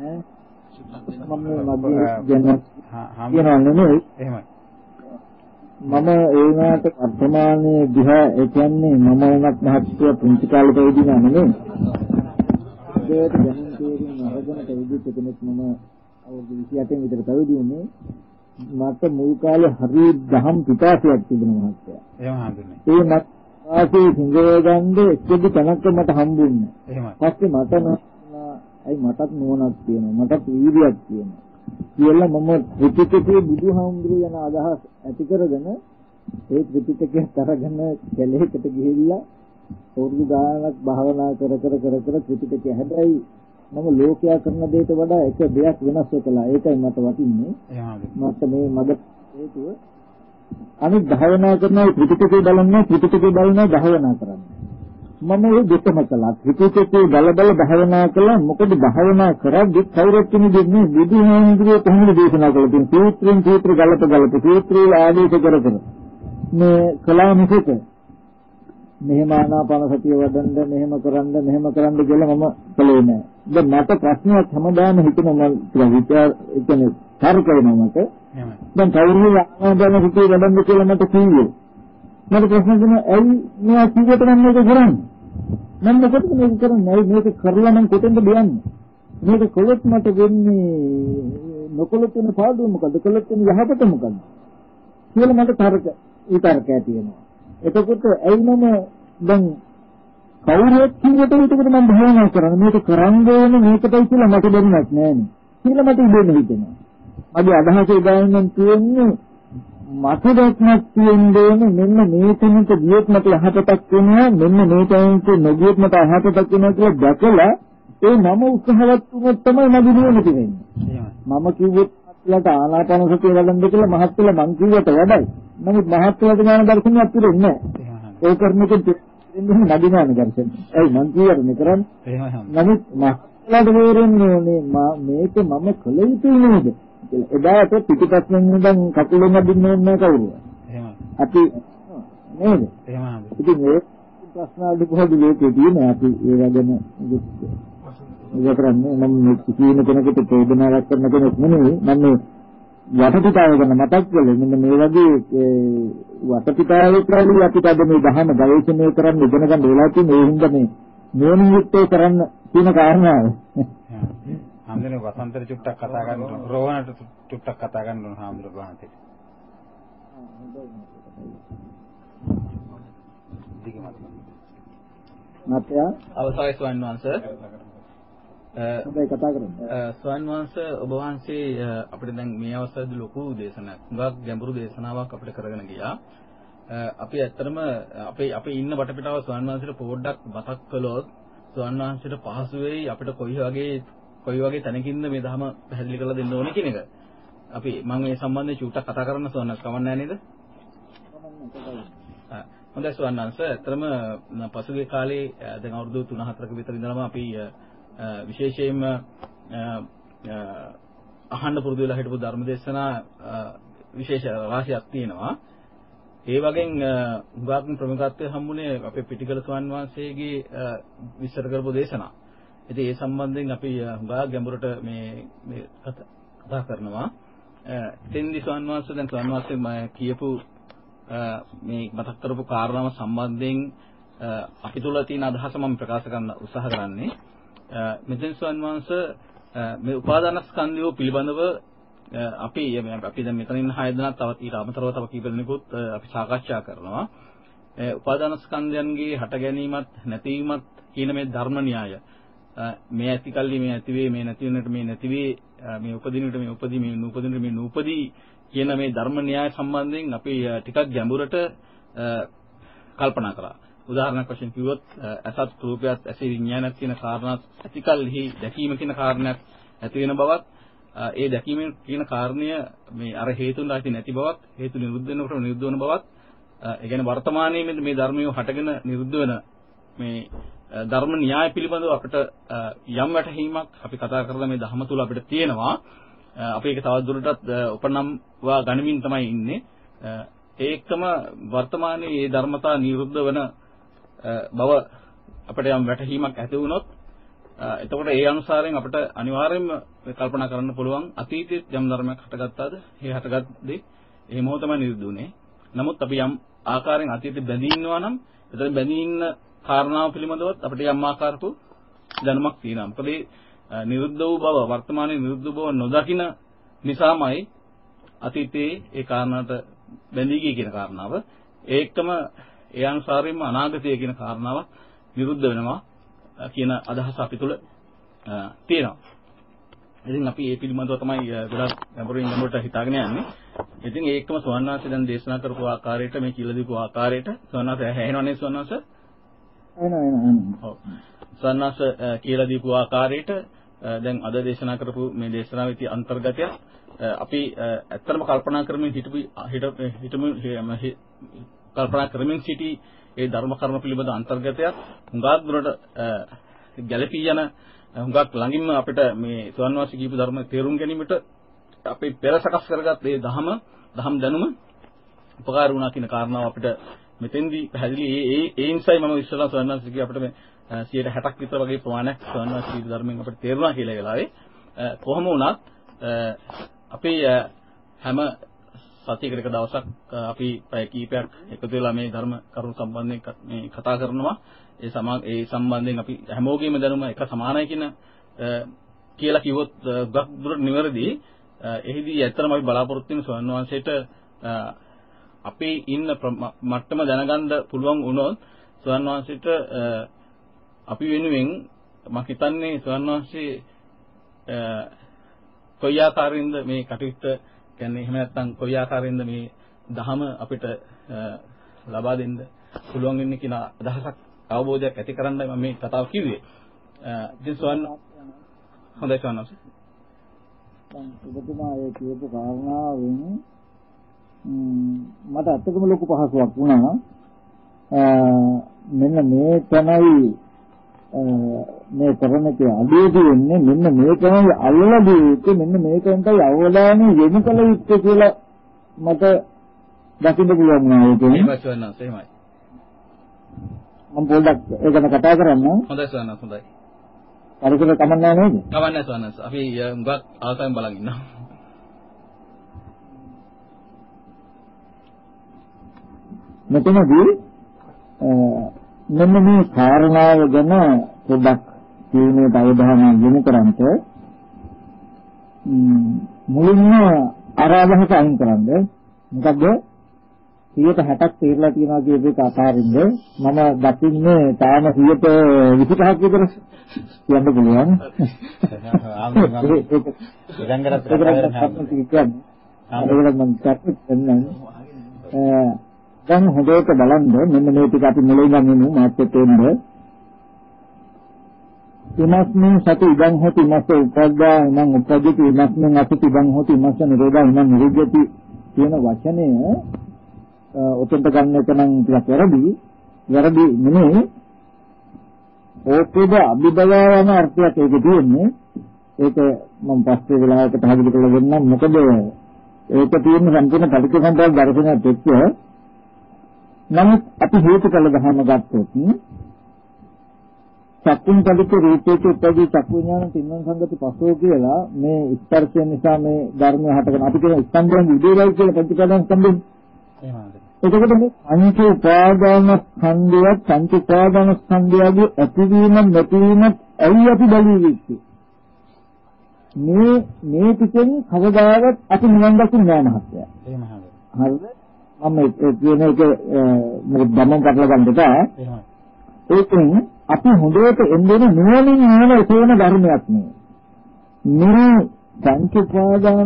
එහෙමයි. මම ඒ වුණාට වර්තමානයේ දිහා ඒ කියන්නේ මම වුණත් මහත්ය පුංචි කාලේ පැවිදිනා නෙමෙයි. ඒකට දැනුම් තේරුම් අරගෙන පැවිදිච්ච කෙනෙක් මම අවුරුදු 27 විතර පැවිදි වුණේ. මට මුල් කාලේ හරි දහම් පිටාසියක් තිබුණා මහත්ය. එහෙම හඳුන්නේ. ඒ මත් ආසේ සිංහල ගන්නේ එක්කෙදි තැනක් මට හම්බුන්නේ. එහෙමයි. පස්සේ මට අයි මටත් නෝනක් තියෙනවා. මටත් වීර්යයක් තියෙනවා. කියලා මම ත්‍රිපිටකයේ බුදුහාමුදුරුවෝ යන අදහස් ඇති කරගෙන ඒ ත්‍රිපිටකයේ තරගෙන කැලේකට ගිහිල්ලා අවුරුදු ගානක් භාවනා කර ත්‍රිපිටකය හැබැයි මම ලෝකයා කරන දෙයට වඩා එක දෙයක් වෙනස් කළා. ඒකයි මට වටින්නේ. මට මේ මග හේතුව අනිත් භාවනා කරන ත්‍රිපිටකය බලන්නේ ත්‍රිපිටකය බලනවා භාවනා කරන්නේ. මම ඒ දෙකම කළා. ත්‍රිපිටකයේ බල භාවනා කළා. මොකද භාවනා කරද්දී කවුරුත් කෙනෙකුගේ බුදුහාමුදුරුවෝ කොහොමද දේශනා කළේ? සූත්‍ර ගලප සූත්‍රයේ ආදේශ කර මේ කලා මිසක මෙහෙම ආනාපාන සතිය වඩන්න මෙහෙම කරන්න කියලා මම කළේ නෑ. දැන් මට ප්‍රශ්නයක් හැමදාම හිතෙනවා මම විචාර කියන්නේ තර්ක වෙනවා මට. දැන් කවුරුහරි ආනාපාන සතිය වඩන්න කියලා මට කිව්වේ. මට ප්‍රශ්න දෙනවා ඇයි මෙයා කිව්වට මම මේක කරන්නේ? මම මොකද මේක කරන්නේ? මේක කරලා මම කොතෙන්ද යන්නේ? මේක කළොත් මට වෙන්නේ නොකළොත් වෙන පාඩුව මොකද? කළොත් වෙන යහපත මොකද? කියලා මට තර්ක ඇති වෙනවා. එතකොට ඇයි මම දැන් කවුරුත් කිව්වට ඒකට මම භාවනා කරන්නේ මේක කරන්න ඕනේ මේකටයි කියලා මට දෙන්නක් නෑනේ. කියලා මට ඉබේම හිතෙනවා. මගේ අදහස ඉදාගෙන තියෙන්නේ මට දැක්මක් තියෙන්නේ මෙන්න මේ තැනට ගියොත් මට යහපතක් වෙනවා මෙන්න මේ තැනට නොගියොත් මට අයහපතක් වෙනවා කියලා දැකලා ඒ මම උත්සාහවත් වුණොත් තමයි මගේ නිවන තියෙන්නේ. මම කිව්වොත් මහත්ලට ආනාපාන සතිය වඩන්න කියලා මහත්ල මං කිව්වට වැඩයි. නමුත් මහත්ලට ඥාන දර්ශනයක් පිළිෙන්නේ නැහැ. ඒ කරන්නකෙත් දෙන්නේ මගේ ඥාන දර්ශනය. ඒ මං කියවන්නේ කරන්නේ. නමුත් මහත්ලට වේරෙන්නේ මේක මම කළ යුතුයි නේද? එදාට පිටිපස්සෙන් ඉඳන් කකුලෙන් අදින්නේ නැහැ කවුරුවත්. අපි නේද? එහෙමයි. ඉතින් මේ ප්‍රශ්න අඩු කොහොමද ලෝකේ තියෙන්නේ අපි ඒ වගේම ඒක කරන්නේ මම මේ කියන කෙනෙකුට ප්‍රේරණාවක් කරන කෙනෙක් නෙමෙයි මම මේ වටපිටාව ගැන මතක් කළේ මෙන්න මේ වගේ වටපිටාවේ කියලා අපිට අද මේ දහම ගවේෂණය කරන්න ඉගෙන ගන්න වෙලා තියෙන ඒ හින්දා මේ නියමිතව කරන්න කියන කාරණාව. හාමුදුරනේ වසන්තර චුට්ටක් කතා කරන්න රෝහණට චුට්ටක් කතා කරන්න ඕන හාමුදුරුවෝ වහන්සේ. මාත්‍යා අවසරයි ස්වාමීන් වහන්සේ. ඔබයි කතා කරන්නේ. ස්වාමීන් වහන්සේ ඔබ වහන්සේ අපිට දැන් මේ අවස්ථාවේදී ලොකු දේශනාවක්, හුඟක් ගැඹුරු දේශනාවක් අපිට කරගෙන ගියා. අපි ඇත්තටම අපේ ඉන්න වටපිටාව ස්වාමීන් වහන්සේට පොඩ්ඩක් මතක් කළොත් ස්වාමීන් වහන්සේට පහසු වෙයි අපිට කොයි වගේ තැනකින්ද මේ ධර්ම පැහැදිලි කරලා දෙන්න ඕනේ කියන එක. අපි මම මේ සම්බන්ධයෙන් චූට්ටක් කතා කරන්න ස්වාමීන් වහන්සේ කවන්නේ නැහැ නේද? හොඳයි ස්වාමීන් වහන්සේ. ඇත්තටම පසුගිය කාලේ දැන් අවුරුදු 3-4ක විතර ඉඳලම අපි විශේෂයෙන්ම අහන්න පුරුදු වෙලා හිටපු ධර්මදේශනා විශේෂ රාශියක් තියෙනවා. ඒ වගේන් හුඟක් ප්‍රමුඛත්වයේ හම්බුනේ අපේ පිටිකල ස්වාමීන් වහන්සේගේ විස්තර කරපු දේශනා. ඉතින් ඒ සම්බන්ධයෙන් අපි හුඟක් ගැඹුරට මේ කතා කරනවා. තෙන්දි ස්වාමීන් වහන්සේ දැන් ස්වාමීන් වහන්සේ කියපු මේ මතක් කරපු කාරණාව සම්බන්ධයෙන් අපි තුල තියෙන අදහස මම ප්‍රකාශ කරන්න උත්සාහ කරන්නේ. මෙතෙන් ස්වාමීන් වහන්සේ මේ උපාදානස්කන්ධය පිළිබඳව අපි දැන් මෙතන ඉන්න 6 දෙනා තවත් ඊට අමතරව තව කීප දෙනෙකුත් අපි සාකච්ඡා කරනවා. උපාදානස්කන්ධයන්ගේ හට ගැනීමත් නැතිවීමත් කියන මේ ධර්ම න්‍යාය. මේ ඇතිකල්ලි මේ ඇති වේ මේ නැති වෙනට මේ නැති වේ මේ උපදිනට මේ උපදී මේ නූපදිනට මේ නූපදී කියන මේ ධර්ම න්‍යාය සම්බන්ධයෙන් අපි ටිකක් ගැඹුරට කල්පනා කරා. උදාහරණයක් වශයෙන් කිව්වොත් අසත් රූපයත් ඇසේ විඥානයක් කියන කාරණාත් ඇතිකල්හි දැකීම කියන කාරණයක් ඇති වෙන බවත් ඒ දැකීමෙන් කියන කාරණය මේ අර හේතුන් රාශි නැති බවත් හේතු නිරුද්ධ වෙනකොට නිරුද්ධ වෙන බවත් ඒ කියන්නේ වර්තමානයේ මේ ධර්මය හටගෙන නිරුද්ධ වෙන මේ ධර්ම න්‍යාය පිළිබඳව අපිට යම් වැටහීමක් අපි කතා කරලා මේ ධර්ම තුල අපිට තියෙනවා. අපි ඒක තවත් දුරටත් උපනම්වා ගනිමින් තමයි ඉන්නේ. ඒකම වර්තමානයේ මේ ධර්මතා නිරුද්ධ වෙන බව අපිට යම් වැටහීමක් ඇති වුණොත් එතකොට ඒ අනුසාරයෙන් අපිට අනිවාර්යයෙන්ම කල්පනා කරන්න පුළුවන් අතීතයේ යම් ධර්මයක් හටගත්තාද ඒ හටගත්තේ ඒ මොහොතම නිරුද්ධ වුණේ. නමුත් අපි යම් ආකාරයෙන් අතීතේ බැඳී ඉන්නවා නම් එතන බැඳී ඉන්න කාරණාව පිළිබඳවත් අපිට යම් ආකාරක දැනුමක් තියෙනවා. මොකද නිරුද්ධ වූ බව වර්තමානයේ නිරුද්ධ බව නොදකින නිසාමයි අතීතයේ ඒ කාරණාවට බැඳී ගිය කියන කාරණාව. ඒකම ඒ අනුසාරයෙන්ම අනාගතය කියන කාරණාව නිරුද්ධ වෙනවා කියන අදහස අපි තුල තියෙනවා. ඉතින් අපි මේ පිළිබඳව තමයි ගොඩක් ගැඹුරින්ට හිතාගෙන යන්නේ. ඉතින් ඒකම ස්වර්ණාංශ දැන් දේශනා කරපු ආකාරයට මේ කියලා දීපු ආකාරයට ස්වර්ණාංශ ඇහෙනවනේ ස්වර්ණාංශ? ඔව්. ස්වර්ණාංශ කියලා දීපු ආකාරයට දැන් අද දේශනා කරපු මේ දේශනාවේ තියෙන අන්තර්ගතය අපි ඇත්තටම කල්පනා කරමින් කල්පනා කරමින් සිටි ඒ ධර්ම කර්ම පිළිබඳ අන්තර්ගතයක් හුඟක් දුරට ගැළපී යන හුඟක් ළඟින්ම අපිට මේ ස්වර්ණවාසී කියපු ධර්ම තේරුම් ගැනීමට අපි පෙර සකස් කරගත් මේ දහම් දැනුම උපකාර වුණා කියන කාරණාව අපිට මෙතෙන්දී පැහැදිලි ඒ ඉන්සයි මම ඉස්සරහ ස්වර්ණවාසී කිය අපිට මේ 60ක් විතර වගේ ප්‍රමාණයක් ස්වර්ණවාසී ධර්මයෙන් අපිට තේරුණා කියලා වෙලාවේ කොහොම වුණත් අපි හැම සතියකට එක දවසක් අපි පැය කීපයක් එකතු වෙලා මේ ධර්ම කරුණු සම්බන්ධයෙන් මේ කතා කරනවා. ඒ සම්බන්ධයෙන් අපි හැමෝගෙම දැනුම එක සමානයි කියලා කිව්වොත් ගොඩක් දුරට නිවැරදි. එහිදී ඇත්තටම අපි බලාපොරොත්තු වෙන ස්වාමීන් වහන්සේට අපේ ඉන්න මට්ටම දැනගන්න පුළුවන් වුණොත් ස්වාමීන් වහන්සේට අපි වෙනුවෙන් මම හිතන්නේ ස්වාමීන් වහන්සේ කොයි ආකාරයෙන්ද මේ කටයුත්ත කියන්නේ එහෙම නැත්නම් කොයි ආකාරයෙන්ද මේ ධහම අපිට ලබා දෙන්න පුළුවන් වෙන්නේ කියන අදහසක් අවබෝධයක් ඇති කරන්නයි මම මේ කතාව කිව්වේ. ඉතින් හොඳයි ස්වාමීන් වහන්සේ. දැන් ඔබතුමා ඒ කියපු කාරණාවෙන් මට අත්‍යවශ්‍යම ලොකු පහසුවක් වුණා. මෙන්න මේ තමයි මේ කරන්නේ අඩියදී වෙන්නේ මෙන්න මේ තමයි අල්ලදී ඉන්නේ මෙන්න මේකෙන්ටයි අවදානය යොමු කළ යුත්තේ කියලා මට දකින්න පුළුවන් නෑ ඒක. එහෙමයි ස්වාමීන් වහන්සේ එහෙමයි. මම පොඩ්ඩක් ඒක ගැන කතා කරන්න. හොඳයි ස්වාමීන් වහන්සේ හොඳයි. පරිසර කමන්නේ නේද? කවන්නේ ස්වාමීන් වහන්සේ. අපි මුගක් ආසයෙන් බලන් ඉන්නවා. මෙතනදී මෙන්න මේ කාරණාව ගැන පොඩ්ඩක් ජීවිතයට අවධානය යොමු කරන්ට මුලින්ම අරාධනක අයින් කරන්න. මොකද 160ක් තීරලා තියෙනවා කියන එක අතාරින්ද මම දකින්නේ තාම 125ක් විතර කියන්න පුළුවන්. දැන් හොඳට බලන්න මෙන්න මේ ටික අපි මුලින්ම යමු මාත්‍යෙත් එන්නේ ඉමස්මින් සති ඉදං හොති ඉමස්ස උපද්දා ඉමං උපජ්ජති ඉමස්මින් අසති ඉදං හොති ඉමස්ස නිරෝධා ඉමං නිරුද්ධති කියන වචනය උතෙන්ට ගන්න එක නම් ටිකක් වැරදි නෙමෙයි. ඕකේද අභිබවා යන අර්ථයක් ඒකේ තියෙන්නේ. ඒක මම පස්සේ වෙලාවකට පැහැදිලි කරලා දෙන්නම්. මොකද ඒක තියෙන සම්පූර්ණ පරිච්ඡේදයෙන් දර්ශනයක් එක්ක. නමුත් අපි හේතු කළ ගහම ගත්තොත් චක්කුන් කලිත රූපේක උපදී චක්කු විඥාන තින්නන් සංගති පසෝ කියලා මේ ස්පර්ශය නිසා මේ ධර්මය හටගෙන අපි කියන ස්කන්ධයන් උදේවයි කියලා ප්‍රතිපදාවක් සම්බන්ධ. එහෙමද? එතකොට මේ පංච උපාදාන ස්කන්ධය පංච උපාදාන ස්කන්ධයගේ ඇතිවීම නැතිවීම ඇයි අපි බලන්නේ ඉන්නේ? මේ පිටෙන් කවදාවත් අපි නිවන් දකින්නේ නැහැ මහත්තයා. එහෙමද? හරිද? මම කියන එක මොකද ධම්මෙන් කරලා ගන්න දෙපා. එහෙමයි. ඒකෙන් අපි හොඳට එන්නේ නුවණින් නුවණ උපයන ධර්මයක් නේ. මේ පංච උපාදාන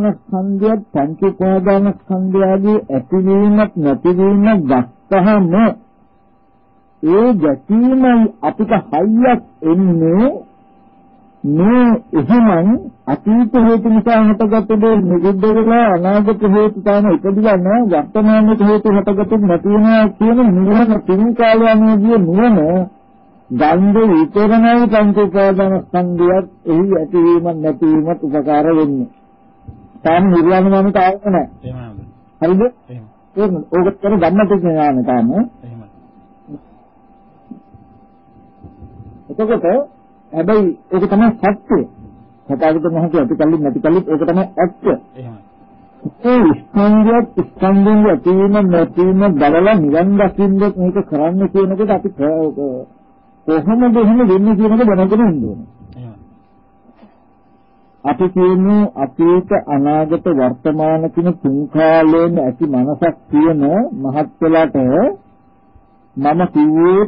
ස්කන්ධයගේ ඇතිවීමත් නැතිවීමත් දැක්කහම ඒ ගැටීමයි අපිට හයියක් එන්නේ මේ එහෙමනම් අතීත හේතු නිසා හටගත්ත දේ නිරුද්ධ වෙලා අනාගත හේතු තාම ඉපදිලා නැහැ වර්තමානයේ හේතු හටගත්ත නැති වෙනවා කියන නිවන තින් කාලයේදී නිවන ගන්ධ විතරණයි පංච උපාදාන ස්කන්ධයත් එහි ඇතිවීමත් නැතිවීමත් උපකාර වෙන්නේ. තාම නිර්වාණ මානට ආවේ නැහැ. එහෙමයි. හරිද? එහෙම. ඕකට කරේ ධම්මපද ඥානය තාම. එහෙමයි. එතකොට හැබැයි ඒක තමයි සත්‍ය. සත්‍යවිද මහත්ය අපි කලින් නැති කලින් ඒක තමයි ඇත්ත. එහෙමයි. ඒ ස්කන්ධයන් ඇතිවීම නැතිවීම බලලා නිවන් දකින්නත් මේක කරන්න කියනකොට අපි කොහොමද එහෙම වෙන්නේ කියන එක දැනගෙන ඉන්න ඕනේ. අපි කියන්නේ අතීත අනාගත වර්තමාන කියන තුන් කාලයෙන් ඇති මනසක් තියෙන මහත්වලට මම කිව්වේ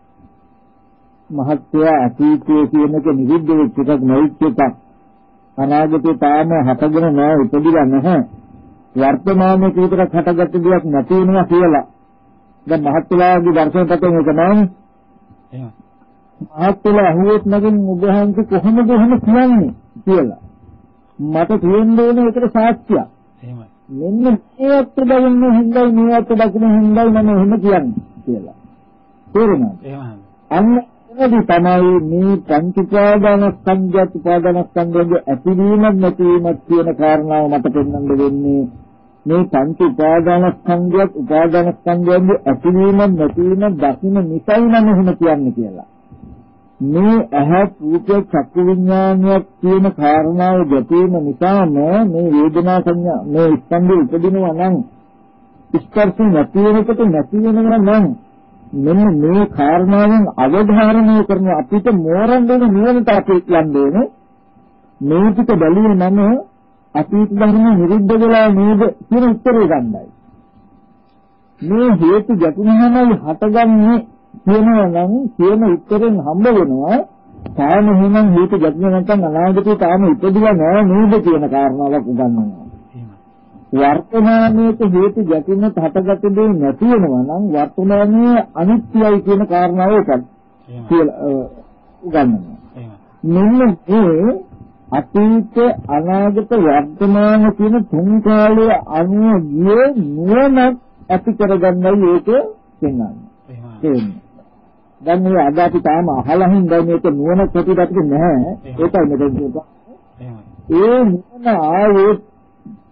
මහත්ය අතීතයේ කියන එක නිරුද්ධ වෙච්ච එකක් නෙවෙයි එකක්. අනාගතේ තාම හටගෙන නැහැ ඉපදිලා නැහැ. වර්තමානයේ විතරක් හටගත්ත දෙයක් නැති වෙනවා කියලා. දැන් මහත්වලාගේ දර්ශනපතෙන් ඒක නෑනේ. එහෙනම් මහත්වලා අහුවෙත් නැගින් උභහන්ති කොහොමද එහෙම කියන්නේ කියලා. මට තියෙන්නේ ඒකට සාක්ෂියක්. එහෙමයි. මෙන්න මේවත් දකින්න හින්දා මේවත් දකින්න හින්දා මම එහෙම කියන්නේ කියලා. තේරුණාද? එහෙමයි. අන්න එනදී තමයි මේ පංච උපාදානස්කන්ධයේ ඇතිවීමත් නැතිවීමත් කියන කාරණාව මට පෙන්වන්න වෙන්නේ. මේ පංච උපාදානස්කන්ධයේ ඇතිවීමත් නැතිවීමත් දකින්න නිසයි නම් එහෙම කියන්නේ කියලා. මේ ඇහත් රූපේ චක්කු විඥානයක් කියන කාරණාව ගැටීම නිසාම මේ වේදනා සංඥා මේ ස්කන්ධෙ උපදිනවා නම් ස්පර්ශ නැති වෙනකොට නැති වෙනවා නම් මෙන්න මේ කාරණාවෙන් අවධාරණය කරන අපිට මෝරන් දෙන නිවනට අපි යන්නේ මේ පිට බැලුවේ නම් අතීත ධර්ම නිරුද්ධ වෙලා නේද කියන උත්තරේ ගන්නයි මේ හේතු ගැටුනහමයි හටගන්නේ කියනවා නම් කියන උත්තරෙන් හම්බ වෙනවා තාම එහෙනම් හේතු ගැටුනේ නැත්නම් අනාගතේ තාම ඉපදිලා නෑ නේද කියන කාරණාවක් උගන්වනවා. වර්තමානයේ හේතු ගැටුන හටගත දේ නැති වෙනවා නම් වර්තමානයේ අනිත්‍යයි කියන කාරණාව උකන් කියලා උගන්වනවා. මෙන්න මේ අතීත අනාගත වර්තමාන කියන තුන් කාලයේ අනුව ගියේ නුවණ ඇති කරගන්නයි ඒක පෙන්වන්නේ. දැන් මේ අද අපි තාම අහලා හින්දා මේක නුවණ ප්‍රතිපදිත නැහැ. ඒකයි මෙතන කියන්නේ. ඒ නුවණ ආයේ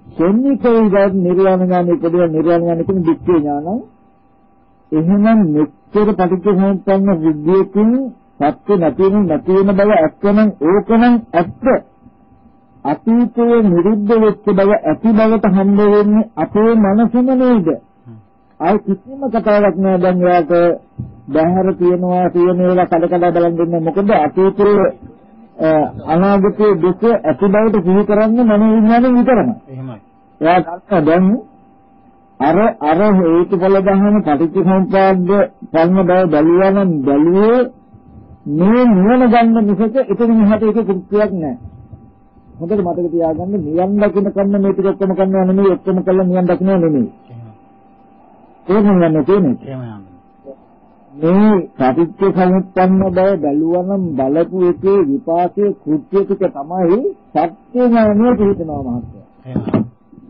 සෙන්නිකේ නිර්වාණ ඥාන ඉපදෙන නිර්වාණ ඥාන කියන දික්ඛේ ඥානං එහෙනම් මෙච්චර පටිච්චසමුප්පන්න විද්‍යාවකින් සත්‍ය නැති වෙන බව ඇත්තනම් ඕකනම් ඇත්ත අතීතයේ නිරුද්ධ වෙච්ච බව ඇති බවට හම්බ වෙන්නේ අපේ මනසම නේද? ආයි කිසිම කතාවක් නෑ දැන් යාට බහැර තියනවා තියෙන ඒවා කඩ බලන් දෙන්නේ මොකද අතීතයේ අනාගතයේ දුක ඇති බවට සිහි කරන්නේ මනෝ විඥාණයෙන් විතරමයි. එහෙමයි. එයා ගන්න දැන් අර හේතුඵල දහම පටිච්චසමුප්පාද පන්න බව බැලුවා නම් බැලුවේ මේ නිවන ගන්න මිසක එතන මෙහාට ඒක කෘත්‍යයක් නෑ. හොඳට මතක තියාගන්න නිවන් දකින්න කන්න මේ ටික ඔක්කොම කරනවා නෙමෙයි ඔක්කොම කළා නිවන් දකින්න නෙමෙයි. ඒක නන්නේ තියෙන්නේ. මේ පටිච්චසමුප්පන්න බව බැලුවා නම් බලපු එකේ විපාකයේ කෘත්‍ය ටික තමයි සත්‍ය ඥානය පිළිතනවා මහත්තයා.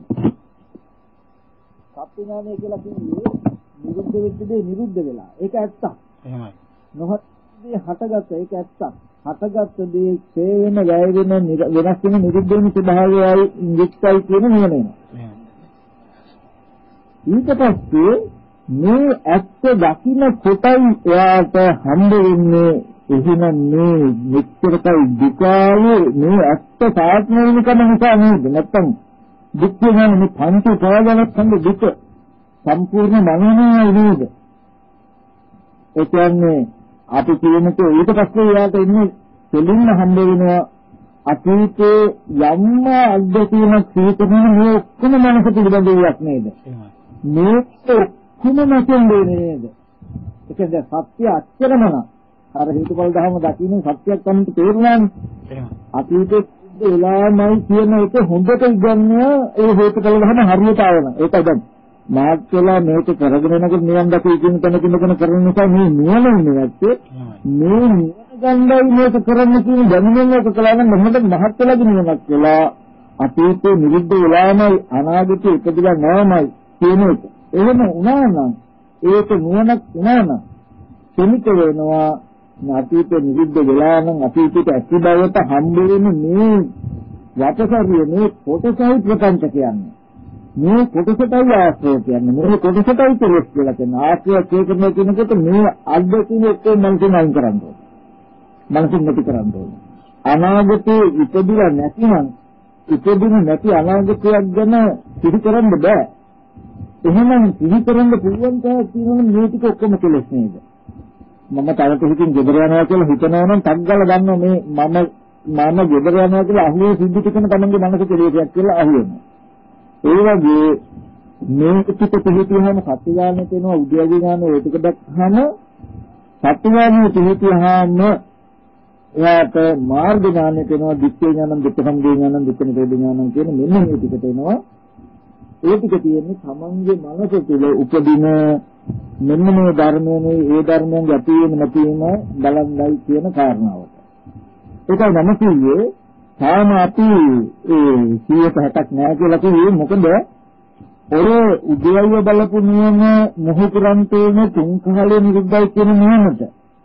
සත්‍ය ඥානය කියලා කියන්නේ නිරුද්ධ වෙච්ච දේ නිරුද්ධ වෙලා. ඒක ඇත්තක්. එහෙමයි. නොහත් දේ හටගත්ත ඒක ඇත්තක්. හටගත්ත දේ ඡේ වෙන වැය වෙන වෙනස් වෙන නිරුද්ධ වෙන ස්වභාවයයි නිත්‍යයි කියන නිවනයි. ඊට පස්සේ මේ ඇත්ත දකින්න කොටයි එයාට හම්බ වෙන්නේ එහෙනම් මේ මෙච්චරකයි දුකයි මේ ඇත්ත සාත්මනිකම නිසා නේද නැත්තම් දුක් වෙන මේ පංච ප්‍රයෝජනත් දුක සම්පූර්ණ මනෝමය නේද ඒ කියන්නේ අපි කියනකෝ ඊට පස්සේ එයාට ඉන්නේ දෙලින්ම හම්බ වෙනවා අතීතේ යම්ම අද්දකීමක් සීතන මේ ඔක්කොම මනස පිළිබඳ එකක් නේද මේ කොහොම නැතෙන්නේ නේද? ඒකද සත්‍ය අච්චරම අර හේතුඵල ධර්ම දකින්න සත්‍යයක් තමයි තේරුණානේ. එහෙම. අතීතයේ වෙලාමයි කියන එක හොඳට ඉගන්නේ ඒ හේතුඵල ධර්ම හරියට ආවන. ඒකයි දැන් මාත් කියලා මේක කරගෙන යනකොට නිවන් දකී කියන තැනකින් කරන නිසා මේ නිවන නැත්තේ මේ නිවන ගන්නයි මේක කරන්න කියන දැනුමෙන් ඒක කළා නම් මොහොත මහත්කලගේ නිවනක් කියලා අතීතයේ නිරුද්ධ වෙලාමයි අනාගතයේ ඉපදිලා නැවමයි කියන එක. එහෙම වුණා නම් ඒක නුවණක් වුණා නම් කෙනික වෙනවා අතීතේ නිරුද්ධ වෙලා නම් අතීතයට ඇති බවට හම්බ වෙන මේ වටසරිය මේ කොටසයි ප්‍රපංච කියන්නේ මේ කොටසටයි ආශ්‍රය කියන්නේ මේ කොටසටයි කෙලෙස් කියලා කියන්නේ ආශ්‍රය චේතනය කියනකොට මේ අද්දකින් ඔක්කොම මනසින් අයින් කරන්න ඕනේ මනසින් නැති කරන්න ඕනේ අනාගතේ ඉපදිලා නැතිනම් ඉපදින නැති අනාගතයක් ගැන සිහි කරන්න බෑ එහෙනම් සිහි කරන්න පුළුවන් තරම් තියෙන මේ ටික ඔක්කොම කෙලෙස් නේද? මම තව ටිකකින් ගෙදර යනවා කියලා හිතනවා නම් ටක් ගාලා ගන්නවා මේ මම ගෙදර යනවා කියලා අහුවේ සිද්ධ ටිකම තමන්ගේ මනස කෙලෙසයක් කියලා අහුවෙනවා. ඒ වගේ මේ ටික පිළිතියහම සත්‍ය ඥානෙ තේනවා උද්‍යෝග ඥානෙ ඒ ටික දැක්කම සත්‍ය ඥානෙ පිළිතියහම එයාට මාර්ග ඥානෙ තේනවා දික්ඛේ ඥානං දුක්ඛ සමුදය ඥානං දුක්ඛ නිරෝධ ඥානං කියන මෙන්න මේ ටික තේනවා ඒ ටික තියෙන්නේ තමන්ගේ මනස තුළ උපදින මෙන්න මේ ධර්මයේ ඒ ධර්මයන් ගැටීම නැතිවම බලන්නයි කියන කාරණාවට. ඒකයි මම කිව්වේ තාම අපි ඒ 160ක් නෑ කියලා කිව්වේ මොකද ඔය උදේය බලපු නියම මොහුකුරන්තේන තුන් කාලේ නිරුද්ධයි කියන නියමත.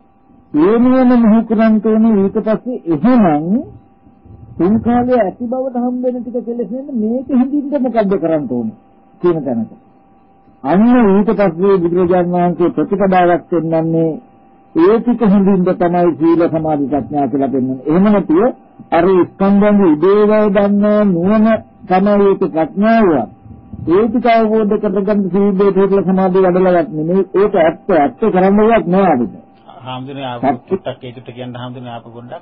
ඒ නියම මොහුකුරන්තේන ඊට පස්සේ එහෙනම් තුන් කාලේ ඇති බවට හම්බෙන ටික කෙලෙසෙන්න මේක හිඳින්න මොකද්ද කරන්න ඕනේ කියන තැනට. අන්න ඊට පස්සේ බුදුරජාණන් වහන්සේ ප්‍රතිපදාවක් දෙන්නන්නේ ඒ ටික හිඳින්න තමයි සීල සමාධි ප්‍රඥා කියලා දෙන්නේ. එහෙම නැතිව අර ස්කන්ධයන්ගේ ඉදේවය දන්න නුවණ තමයි ඒක ප්‍රඥාව. ඒ ටික අවබෝධ කරගන්න සීල සමාධි වඩලවත් නෙමෙයි ඒක ඇත්ත කරන්න දෙයක් නෑ අපිට. හාමුදුරනේ ආපුට්ටක් ඒකට කියන්න හාමුදුරනේ ආපු පොඩ්ඩක්.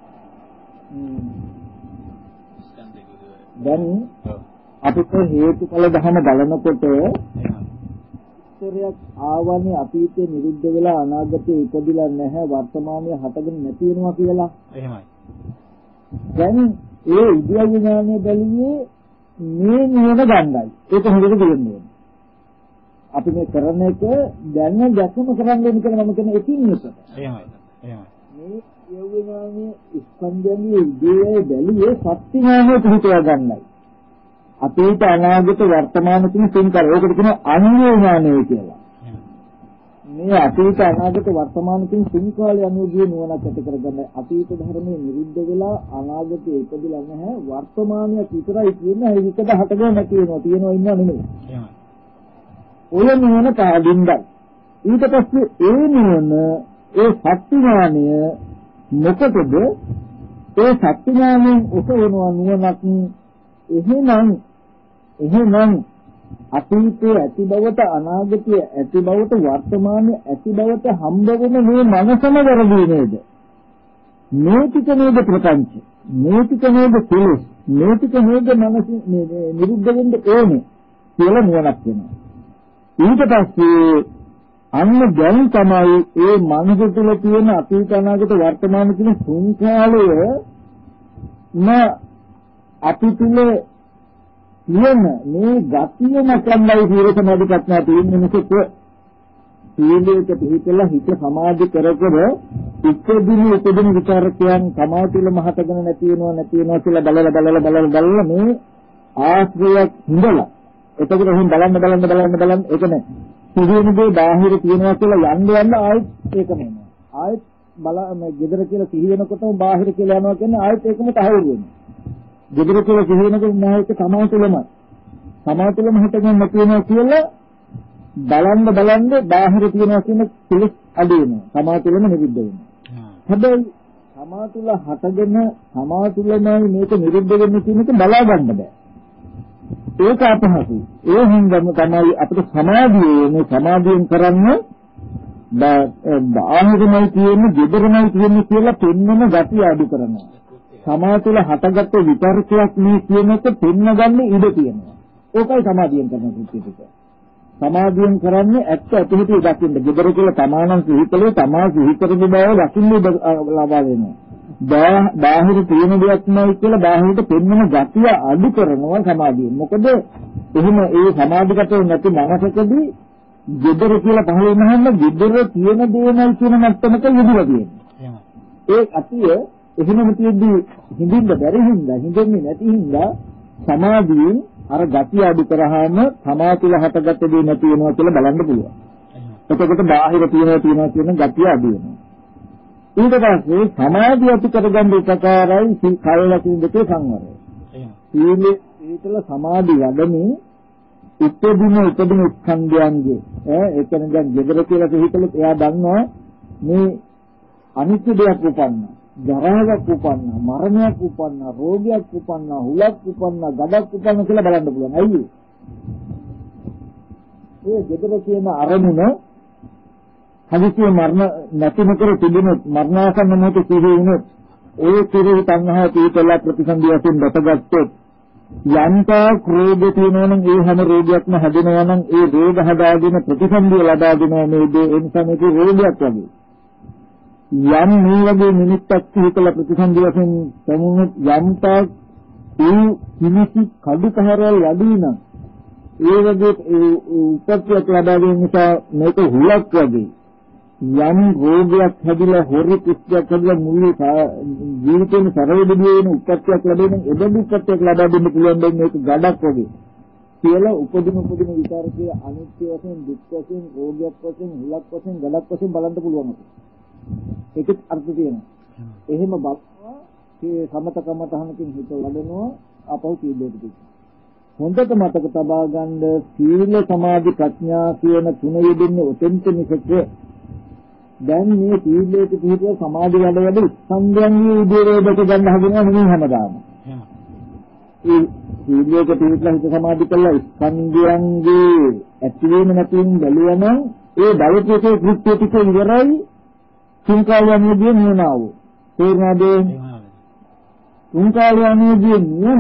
දැන් අපිට හේතුඵල ධර්ම බලනකොට ඉතරයක් ආවනේ අතීතේ නිරුද්ධ වෙලා අනාගතේ ඉපදිලා නැහැ වර්තමානයේ හටගෙන නැති වෙනවා කියලා. එහෙමයි. දැන් ඒ ඉදිරිය ඥානය බැලුවේ මේ නිවන ගන්නයි. ඒක හොඳට තේරෙන්නේ. අපි මේ කරන එක දැන දැකම කරන්නේ කියලා මම කියන එකින් එක. එහෙමයි. එහෙමයි. මේ යෝගඥානයේ ස්කන්ධයන්ගේ ඉදිරියේ බැලුවේ සත්‍ය ඥානය පිළිතුර ගන්නයි. අතීත අනාගත වර්තමාන කියන සංකාර. ඒකට කියනවා අන්‍ය ඥානය කියලා. මේ අතීත අනාගත වර්තමාන කියන තුන් කාලය අනුදී නුවණක් ඇති කරගන්න අතීත ධර්මයේ නිරුද්ධ වෙලා අනාගතයේ ඉපදෙලා නැහැ වර්තමානයේ විතරයි කියන්නේ ඒකද හටගෙන නැති වෙනවා තියෙනවා ඉන්නව නෙමෙයි. ඔය නුවණ පාදින්දයි. ඊට පස්සේ ඒ නුවණ ඒ සත්‍ය ඥානය මොකටද ඒ සත්‍ය ඥානයෙන් උසවනවා නුවණක් එහෙනම් අතීතයේ ඇති බවට අනාගතයේ ඇති බවට වර්තමානයේ ඇති බවට හම්බ වෙන මේ මනසම වැරදි නේද? මේ ටික නේද ප්‍රපංච? මේ ටික නේද කෙලෙස්? මේ ටික නේද මනස නිරුද්ධ වෙන්න ඕනේ කියලා නුවණක් වෙනවා. ඊට පස්සේ අන්න දැන් තමයි ඒ මනස තුළ තියෙන අතීත අනාගත වර්තමාන කියන සංඛාලය අපි තුළ කියන මේ ගතිය නැත්නම්යි සීල සමාධි ප්‍රඥා තියෙන මිනිසෙක් සීලයක පිළිපෙලා හිත සමාධි කර උපදින විචාරකයන් තමා තුළ මහතගෙන නැති වෙනවා කියලා බලලා මේ ආශ්‍රයයක් හිඳලා එතකොට එහෙන් බලන්න ඒක නෑ සිහිනුගේ බාහිර තියනවා කියලා යන්න ආයෙත් ඒකම එනවා ආයෙත් මේ gedara කියලා සිහි වෙනකොටම බාහිර කියලා යනවා කියන්නේ ආයෙත් ඒකම තහවුරු වෙනවා gedara කියලා සිහි වෙනකොට නැහැක තමා තුළම හිතගෙන නැති වෙනවා කියලා බලන්න බාහිර තියනවා කියන පිළිස් අඩු වෙනවා තමා තුළම නිරුද්ධ වෙනවා හැබැයි තමා තුළ හටගෙන තමා තුළමයි මේක නිරුද්ධ වෙන්නේ කියන එක බලා ගන්න බෑ ඒක අපහසුයි. ඒ හින්දාම තමයි අපිට සමාධියෙන් කරන්නේ බාහිරමයි තියෙන්නේ, gedarමයි තියෙන්නේ කියලා පෙන්වන gati අඩු කරනවා. සමාධිය තුළ හටගත්ත විතර්කයක් මේ කියන එක පෙන්වගන්න ඉඩ තියෙනවා. ඒකයි සමාධියෙන් කරන කෘත්‍ය ටික. සමාධියෙන් කරන්නේ ඇත්ත ඇතිහිටි දකින්න. gedara කියලා තමානම් සිහිකලේ තමා සිහිකරපු බව දකින්න ලබා දෙනවා. බාහිර තියෙන දෙයක් නෑ කියලා බාහිරට පෙන්වන ගතිය අඩු කරනවා සමාධියෙන්. මොකද එහෙම ඒ සමාධිගත නැති මනසකදී gedara කියලා පහළ වෙනහම gedara තියෙන දේමයි කියන මට්ටමක යෙදලා තියෙනවා. ඒ අතිය එහෙමම තියෙද්දි හිඳින්න බැරි හින්දා හිඳෙන්නේ නැති හින්දා සමාධියෙන් අර ගතිය අඩු කරාම තමා තුළ හටගත්ත දේ නැති වෙනවා කියලා බලන්න පුළුවන්. එතකොට බාහිර තියෙනවා කියන ගතිය අඩු වෙනවා. ඊට පස්සේ සමාධිය ඇති කරගන්න උපකාරයි කය වචන දෙකේ සංවරය. සීල සමාධි වඩමින් උපදින ස්කන්ධයන්ගේ ඒ කියන්නේ දැන් gedara කියලා සිහිකලොත් එයා දන්නවා මේ අනිත්‍ය දෙයක් උපන්නා, ජරාවක් උපන්නා, මරණයක් උපන්නා, රෝගයක් උපන්නා, හුලක් උපන්නා, ගඩක් උපන්නා කියලා බලන්න පුළුවන්. ඇයි ඒ gedara කියන අරමුණ හදිසියේ මරණ නැතිම කර තිබුණොත් මරණාසන්න මොහොතේ සිහි වුණොත් ඒ කෙරෙහි තණ්හාව පීතල ප්‍රතිසන්දි වශයෙන් දතගත්තොත් යන්තා ක්‍රෝධ තියෙනවා නම් ඒ හැම රෝගයක්ම හැදෙනවා නම් ඒ රෝග හදාගෙන ප්‍රතිසන්දිය ලබා දෙනවා මේ දේ ඒ නිසා මේක රෝගයක් වගේ යම් මේ වගේ නිමිත්තක් සිහිකල ප්‍රතිසන්දි වශයෙන් සමුනොත් යන්තා ඒ කිනිසි කඩු පහරවල් වැඩි නම් ඒ වගේ උපත්යක් ලබා දෙන නිසා මේක හුලක් වගේ යම් රෝගයක් හැදිලා හොරි කුස්තියක් හැදිලා මුළු ජීවිතේම සරවැදී වෙන උපත්යක් ලැබෙන එබඳු උපත්යක් ලබා දෙන්න පුළුවන් දෙන්නේ මේක ගඩක් වගේ කියලා උපදින විචාරකයේ අනිත්‍ය වශයෙන් දුක් වශයෙන් රෝගයක් වශයෙන් හුලක් වශයෙන් ගඩක් වශයෙන් බලන්න පුළුවන් ඒකත් අර්ථ තියෙනවා එහෙම බලනවා මේ සමතකම තහනකින් හිත වඩනවා අපහු සීලයට හොඳට මතක තබා ගන්න සීල සමාධි ප්‍රඥා කියන තුන යෙදෙන්නේ ඔතෙන්ට මිසක දැන් මේ සීලයට පිළිපද සමාධි වැඩ ස්කන්ධයන්ගේ උදේවේදක ගන්න හදනවා නෙමෙයි හැමදාම. ඒ සීලයට පිළිපද හිත සමාධි කළා ස්කන්ධයන්ගේ ඇතිවීම නැතිවීම බැලුවම ඒ බලපෑමේ කෘත්‍ය ටික ඉවරයි තුන්කාලයන්ගේ නියනාව. තේරුණාද? තුන්කාලයන්ගේ නියම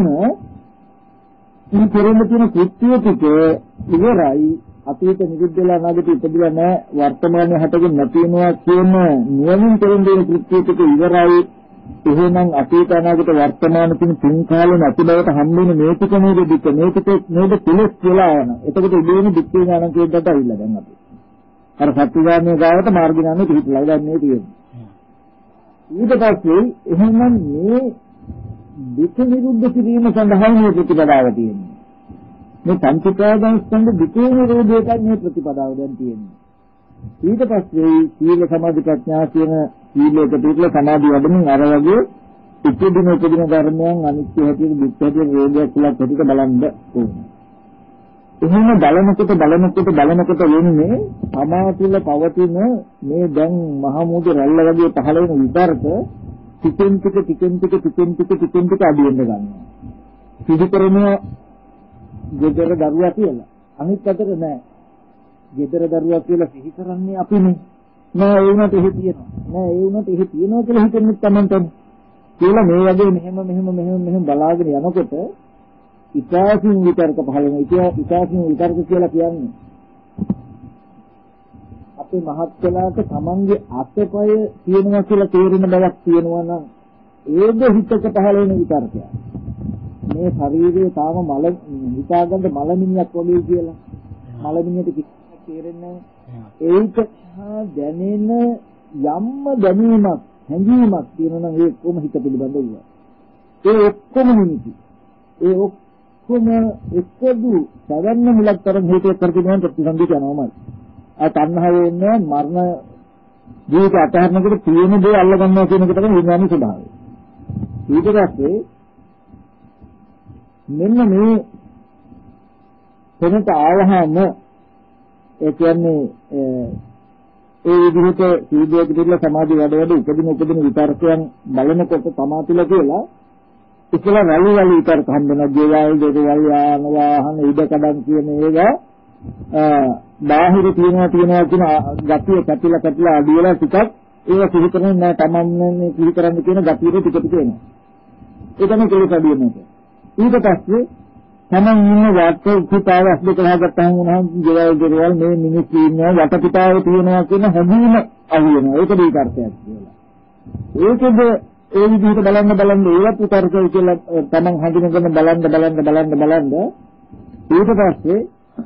මේ කෙරෙන්න තියෙන කෘත්‍ය ටික ඉවරයි අතීත නිරුද්ධ වෙලා අනාගත ඉපදිලා නැහැ වර්තමානයේ හටගෙන නැති වෙනවා කියන නියමින් කෙරෙන්න තියෙන කෘත්‍ය ටික ඉවරයි එහෙනම් අතීත අනාගත වර්තමාන කියන තුන් කාලෙම ඇති බවට හම්බෙන්නේ මේ ටික නේද දුක මේ ටික නේද පිළිස් කියලා යන එතකොට ඉබේම දුක්ඛ ඥාන කියන දෙයට අවිල්ලා දැන් අපි අර සත්‍ය ඥානයේ ගාවට මාර්ග ඥානෙ පිළිපලා දැන් මේ තියෙන්නේ ඊට පස්සේ එහෙනම් මේ දුක නිරුද්ධ කිරීම සඳහා මේ ප්‍රතිපදාව තියෙනවා. මේ පංච උපාදාන ස්කන්ධ දුකේ නිරෝධයයි මේ ප්‍රතිපදාව දැන් තියෙන්නේ. ඊට පස්සේ සීල සමාධි ප්‍රඥා කියන සීලයක පිළිපල සමාධිය වඩමින් අර වගේ උපදින ධර්මයන් අනිත්‍ය හැටියට දුක්ඛ හැටියට රෝගයක් කියලා පිටික බලන්න ඕනේ. එහෙම බලනකොට වෙන්නේ සමාධිය තුළ පවතින මේ දැන් මහ මුහුද රැල්ල වගේ පහළ වෙන විතරක ටිකෙන් ටික අඩු වෙන්න ගන්නවා. සිදු කරන ගෙදර දරුවා කියලා. අනිත් අතට නෑ. ගෙදර දරුවා කියලා සිහි කරන්නේ අපිනේ. නෑ ඒ වුණාට එහෙ තියෙනවා කියලා හිතෙන්නේ Tamanටම. කියලා මේ වගේ මෙහෙම බලාගෙන යනකොට ඉතාසින් විතර්ක පහළ වෙනවා. ඉතාසින් විතර්ක කියලා කියන්නේ අපේ මහත්කලාට Tamanගේ අතපය තියෙනවා කියලා තේරෙන බවක් තියෙනවා නම් ඒද හිතක පහළ වෙන විතර්කයක්. මේ ශරීරයේ තාම මල හිතාගන්න මලමිණියක් වගේ කියලා. මලමිණියට කිසිවක් තේරෙන්නේ නැහැ. ඒක දැනෙන යම්ම දැනීමක් හැඟීමක් තියෙනවා නම් ඒ ඔක්කොම හිත පිළිබඳව වුණා. ඒ ඔක්කොම නිමිති. ඒ ඔක්කොම එකදු සැවැන්න මුලක් තරම් හේතු කරගෙන ප්‍රතිසන්දි කරනවාමයි. ආ තණ්හාව වෙන්නේ මරණ ජීවිත අතහරිනකොට තියෙන දේ අල්ල ගන්නවා කියන එක තමයි විඥානයේ ස්වභාවය. ඊට පස්සේ මෙන්න මේ තැනට ආවහම ඒ කියන්නේ ඒ විදිහට සීලයක පිළිලා සමාධි වැඩ උපදින විතරකයන් බලනකොට තමා තුළ කියලා ඉතල රැලි විතරක හම්බෙනවා. දේවල් යාන වාහන ඉඩකඩම් කියන ඒවා බාහිර තියනවා කියන ගතිය කැපිලා අඩු වෙලා ටිකක් ඒවා සිහි කරන්නේ නැහැ. තමන්නේ සිහි කරන්න කියන ගතියට ටික එනවා. ඒ තමයි කෙලෙස් අඩු වෙනවා. ඊට පස්සේ තමන් ඉන්න වටපිටාව අස්දක හදාගත්තාම උනහම දේවල් මේ මිනිස්සු ඉන්නවා වටපිටාවේ තියෙනවා කියන හැඟීම අහු වෙනවා. ඒක දීකර්තයක් කියලා. ඒකද ඒ විදිහට බලන්න ඒවත් උතරකයි කියලා තමන් හඳුනගෙන බලන්න ඊට පස්සේ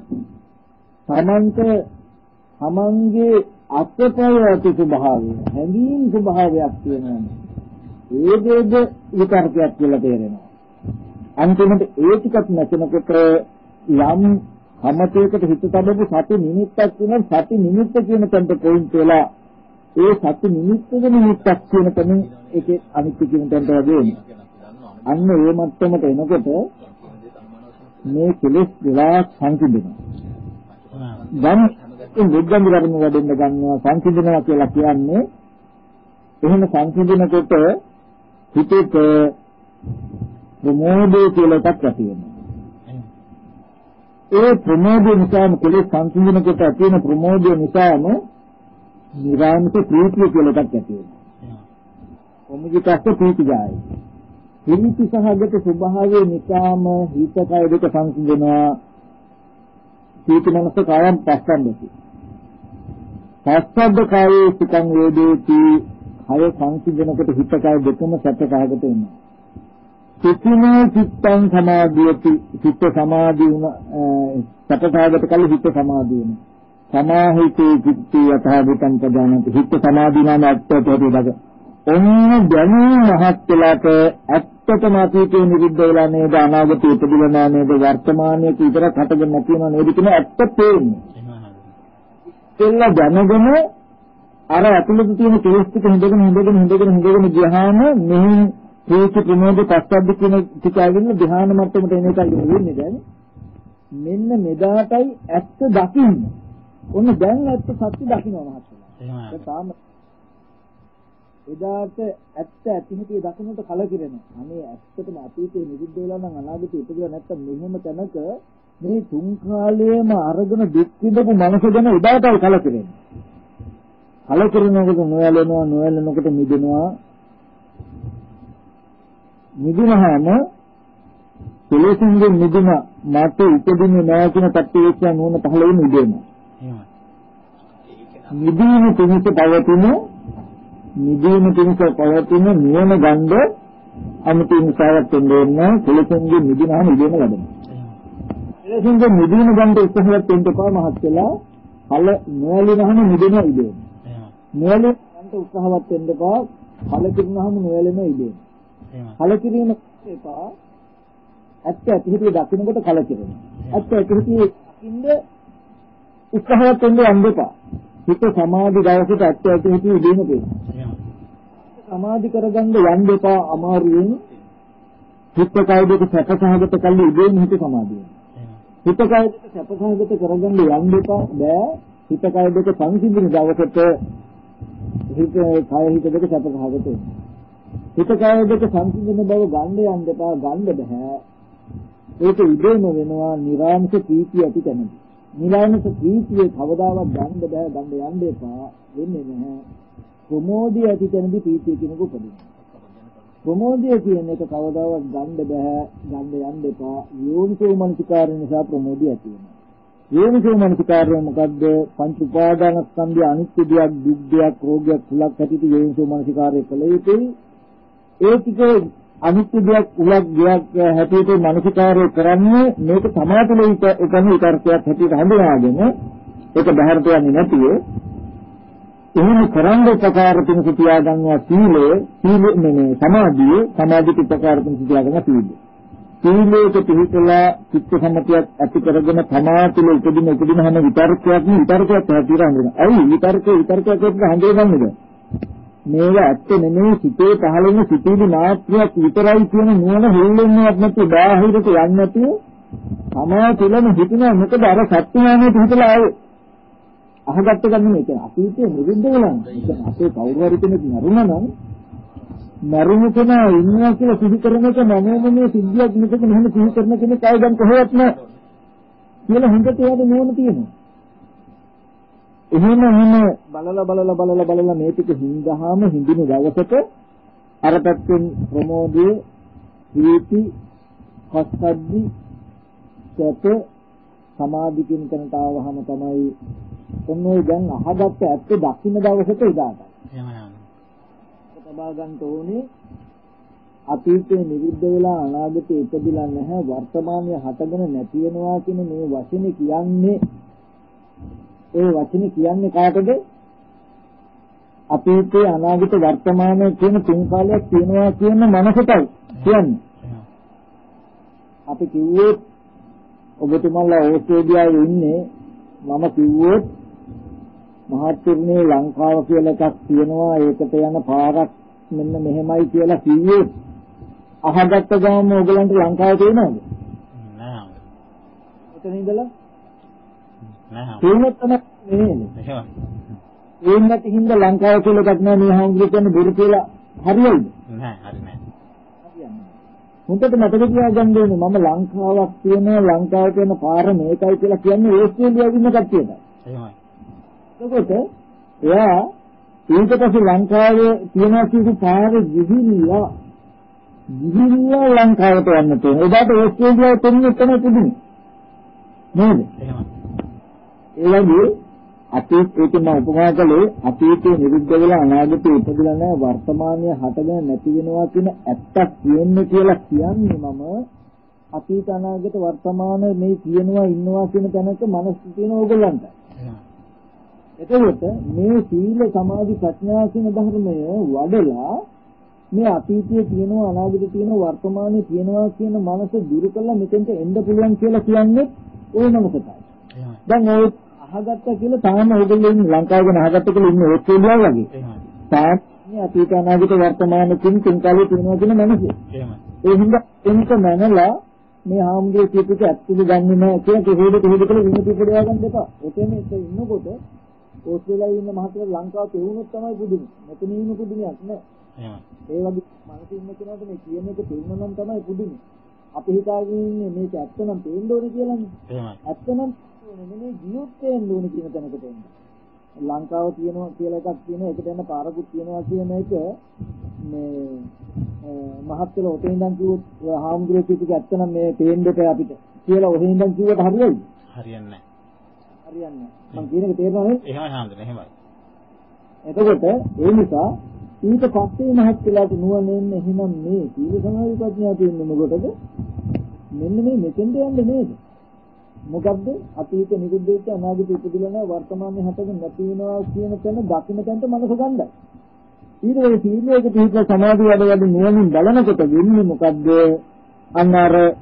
තමන්ගේ අත්පය ඇති ස්වභාවය හැඟීම් ස්වභාවයක් තියෙනවා. ඒ දෙද විතරකයක් කියලා තේරෙනවා. අන්තිමට ඒ ටිකක් නැසෙනකොට යම් හැමතේකට හිත තබපු සති නිමිත්තක් වෙන සති නිමිත්ත කියන තැනට පොයින්ට් වෙලා ඒ සති නිමිත්තක කියන තැනින් ඒකේ අනිත්‍ය කියන තැනට වගේ අන්න ඒ මට්ටමට එනකොට මේ කෙලෙස් විලා සංසිඳෙනවා. දැන් බුද්ධංග ධර්ම වැඩෙන්න ගන්නවා සංසිඳනවා කියලා කියන්නේ එහෙම සංසිඳනකොට හිතේට ප්‍රමෝදය කියලා එකක් ඇති වෙනවා. ඒ ප්‍රමෝදය නිසාම කෙලෙස් සංසිඳනකොට ඇති වෙන ප්‍රමෝදය නිසාම නිරාමිත ප්‍රීතිය කියලා එකක් ඇති වෙනවා. කොමුජිකස්ස ප්‍රීතිජාය. ප්‍රීති සහගත ස්වභාවය නිසාම හිත කය දෙක සංසිඳනවා. ප්‍රීති මනස කායම් පස්සන්දති. පස්සද්ද කායේ සිතං වේදේති. කය සංසිඳනකොට හිත කය දෙකම සැප සහගත වෙනවා. සිතිනේ චිත්තං සමාධියති. සිත සමාධි වුණ සතසාගත කල හිත සමාධි වෙන. සමාහිතේ චිත්තය යථාභූතං පදානති. හිත සමාධි නම් ඇත්තට හරියද? ඔන්න දැනීම මහත් වෙලාට ඇත්තටම අතීතේ නිරුද්ධ වෙලා නේද අනාගතේ ඉපදිලා නේද වර්තමානයේ විතරක් හටගෙන නැතිව නේද කියන ඇත්ත තේරෙන්නේ. එల్ల දැනගෙන අර ඇතුළත තියෙන කෙලෙස් ටික හොඳගෙන ගියාම මෙහි ප්‍රීති ප්‍රමෝද පස්සද්ද කියන ටික ආගෙන ධ්‍යාන මට්ටමට එන එකයි වෙන්නේ දැන්. මෙන්න මෙදාටයි ඇත්ත දකින්න. ඔන්න දැන් ඇත්ත සත්‍ය දකින්නවා මහත්තයා. ඒක තාම එදාට ඇත්ත ඇතිහිටිය දකින්නට කලකිරෙනවා. අනේ ඇත්තටම අතීතේ නිරුද්ධ වෙලා නම් අනාගතේ ඉපදුවා නැත්තම් මෙහෙම තැනක මේ තුන් කාලයේම අරගෙන දුක් විඳපු මනස ගැන එදාටයි කලකිරෙන්නේ. කලකිරෙනකොට නොයලෙනකොට මිදෙනවා. මිදුනහම කෙලෙසින්ගෙන් මිදුන මට උපදින්නේ නැහැ කියන තත්ත්වයක් නෝන පහළ වෙන ඉදෙනවා. මිදීම පිණිස පවතින නියම ගන්ධ අමිති නිසාවක් වෙන්නේ කෙලෙසින්ගෙන් මිදුනහම ඉදෙන ලබනවා. කෙලෙසින්ගෙන් මිදීම ගන්ධ උත්සාහයක් වෙන්න පා මහත් වෙලා කල නොයලිනහම මිදෙන ඉදෙනවා. නොයලින ගන්ධ උත්සාහවත් වෙන්න පා කල කිරුනහම නොයලෙන ඉදෙනවා. කලකිරීම එපා. ඇත්ත ඇතිහිටිය දකින්නකොට කලකිරෙනවා. ඇත්ත ඇතිහිටිය දකින්න උත්සාහවත් වෙන්න යන්න එපා. හිත සමාධි දවසට ඇත්ත හිත ඉදීම තියෙනවා. සමාධි කරගන්න යන්න එපා අමාරුවෙන් හිත කය දෙක සැපසහගත කල්ලි ඉදීම හිත සමාධිය. හිත කය දෙක සැපසහගත කරගන්න යන්න එපා බෑ හිත කය දෙක සංසිඳන දවසට හිත කය හිත දෙක සැපසහගත වෙනවා. හිත කය දෙක සංසිඳන බව ගන්න යන්න එපා ගන්න බෑ. ඒක ඉදීම වෙනවා නිරාමිෂ ප්‍රීතිය ඇති තැනදී. නිරාමිෂ ප්‍රීතිය කවදාවත් ගන්න බෑ ගන්න යන්න එපා වෙන්නේ නැහැ. ප්‍රමෝදය ඇති තැනදී ප්‍රීතිය කියනක උපදිනවා. ප්‍රමෝදය කියන එක කවදාවත් ගන්න බෑ ගන්න යන්න එපා. යෝනිසෝ මනසිකාරය නිසා ප්‍රමෝදය ඇති වෙනවා. යෝනිසෝ මනසිකාරය මොකද්ද? පංච උපාදානස්කන්ධය අනිත්‍ය දෙයක් දුක් දෙයක් රෝගයක් කුලක් ඇතිට යෝනිසෝ මනසිකාරය කළ යුතුයි. ඒ ටික අනිත්‍ය දෙයක් උලක් දෙයක් හැටියට මනසිකාරය කරන්නේ මේක සමාතුල එකම විතර්කයක් හැටියට හඳුනාගෙන ඒක බහැරට යන්නේ නැතිව එහෙම කරන්න උපකාර තුන සිටියා ගන්නවා සීලය සමාධියට උපකාර තුන සිටියා ගන්නවා සීලයට පිළිපදලා චිත්ත සම්පතියක් ඇති කරගෙන සමාතුල උපදින හැම විතර්කයක්ම විතර්කයක් හැටියට හඳුනනවා. අයි විතර්කයක් හඳුනගන්නද? මේවා ඇත්ත නෙමෙයි සිතේ පහළ වෙන සිතේදී මාත්‍රයක් විතරයි කියන නුවණ හෙල්ලෙන්නවත් නැති බාහිරට යන්නේ නැති තමා තුළම හිතන මොකද අර සත්‍යඥානයට හිතලා ආවේ අහගත්ත ගන්න මේක අතීතයේ නිරුද්ධ වෙලා නැහැ. අපේ කවුරු හරි කෙනෙක් මරුණා නම් මරුණු කෙනා ඉන්නවා කියලා සිහි කරන එක මනෝමය සිද්ධියක් නෙවෙයි. මෙහෙම සිහි කරන කෙනෙක් ආයෙ දැන් කොහෙවත් නැහැ කියලා හොඳට එයාට නුවණ තියෙනවා. එහෙම බලලා මේ ටික හින්දාම හිඳින දවසට අර පැත්තෙන් ප්‍රමෝදයේ ප්‍රීති හස්සද්දි සැප සමාධි කියන තැනට ආවහම තමයි ඔන්නේ දැන් අහගත්ත ඇත්ත දකින්න දවසට ඉදාට. එහෙමයි. තබා ගන්න ඕනේ අතීතේ නිරුද්ධ වෙලා අනාගතේ ඉපදිලා නැහැ වර්තමානයේ හටගෙන නැති වෙනවා කියන මේ වචනේ කියන්නේ ඒ වචනේ කියන්නේ කාටද? අතීතේ අනාගත වර්තමානයේ කියන තුන් කාලයක් තියෙනවා කියන මනසටයි කියන්නේ. අපි කිව්වොත් ඔබතුමාලා ඕස්ට්‍රේලියාවේ ඉන්නේ මම කිව්වොත් මහත්තුරුනේ ලංකාව කියලා එකක් තියෙනවා ඒකට යන පාරක් මෙන්න මෙහෙමයි කියලා කිව්වොත් අහගත්ත ගාම ඕගලන්ට ලංකාව තේරෙනවද? නෑ. එතන ඉඳලා තේරුම් ගන්න නෙමෙයි. එහෙම නැති හින්දා ලංකාව කියලා එකක් නෑ මේ හාමුදුරුවෝ කියන්නේ බොරු කියලා හරියයිද? නෑ හරි නෑ. හොඳට මතක තියාගන්න ඕනේ මම ලංකාවක් කියනවා ලංකාව කියන පාර මේකයි කියලා කියන්නේ ඕස්ට්‍රේලියාවේ ඉන්න කට්ටියට. එහෙමයි. ඒකට එයා ඊට පස්සේ ලංකාවේ තියෙනවා කියපු පාර ගිහිල්ලා ලංකාවට යන්න තියෙනවා. එදාට ඕස්ට්‍රේලියාවේ තෙන්නේ තමයි තිබුණේ. නේද? එහෙමයි. ඒ වගේ අතීතයේ මම උපමා කළේ අතීතයේ නිරුද්ධ වෙලා අනාගතේ ඉපදලා නැහැ වර්තමානයේ හටගෙන නැති වෙනවා කියන ඇත්තක් කියන්නේ කියලා කියන්නේ මම අතීත අනාගත වර්තමාන මේ කියනවා ඉන්නවා කියන තැනක මනස තියෙන ඕගොල්ලන්ට. එතකොට මේ සීල සමාධි ප්‍රඥා කියන ධර්මය වඩලා මේ අතීතයේ තියෙනවා අනාගතයේ තියෙනවා වර්තමානයේ තියෙනවා කියන මනස දුරු කළා මෙතෙන්ට එන්න පුළුවන් කියලා කියන්නේ ওই මනසටයි. දැන් ඔය අහගත්ත කියලා තාම ඔයගොල්ලෝ ඉන්නේ ලංකාව ගැන අහගත්ත කියලා ඉන්නේ ඕස්ට්‍රේලියාව වගේ. තාම අතීත අනාගත වර්තමාන තුන් කාලේ තියෙනවා කියන මනස. ඒ හින්දා එන්ට මනලා මේ හාමුදුරුවෝ කියපිට ඇත්තද දන්නේ නැහැ කියලා කොහෙද කියලා විමති පොඩවා ගන්න එපා. එතන ඉන්නකොට ඕස්ට්‍රේලියාවේ ඉන්න මහත්තයෝ ලංකාව තේරුනොත් තමයි පුදුමයි. මෙතන ඉන්න පුදුමයක් නෑ. ඒ වගේ මනසේ ඉන්න කෙනාට මේ කියන එක තේරුනනම් තමයි පුදුමයි. අපි හිතාගෙන ඉන්නේ මේක ඇත්ත නම් තේරෙන්න ඕනේ කියලානේ. ඇත්ත නම් නෙමෙයි ජීවත් වෙන්න ඕනේ කියන තැනකට එන්න. ලංකාව තියෙනවා කියලා එකක් තියෙනවා ඒකට යන පාරකුත් තියෙනවා කියන එක මේ මහත්කල ඔතේ ඉඳන් කිව්වොත් හාමුදුරුවෝ කිව්වට ඇත්ත නම් මේ තේන්න දෙපේ අපිට කියලා ඔතේ ඉඳන් කිව්වට හරියයිද? හරියන්නේ නැහැ. මම කියන එක තේරෙනවද? එහෙමයි හාමුදුරුවෝ එහෙමයි. එතකොට ඒ නිසා ඊට පස්සේ මහත්කලට නුවණෙන්න එහෙනම් මේ සීල සමාධි ප්‍රඥා තියෙන්නේ මොකටද? මෙන්න මේ මෙතෙන්ට යන්නේ නේද? මොකද්ද අතීත නිරුද්ධ වෙච්ච අනාගත ඉපදිලා නැහැ වර්තමානයේ හටගෙන නැති වෙනවා කියන තැන දකින්න තැනට මනස ගන්නයි. ඊට පස්සේ සීලයක පිහිටලා සමාධිය වැඩ නුවණින් බලනකොට වෙන්නේ මොකද්ද? අන්න අර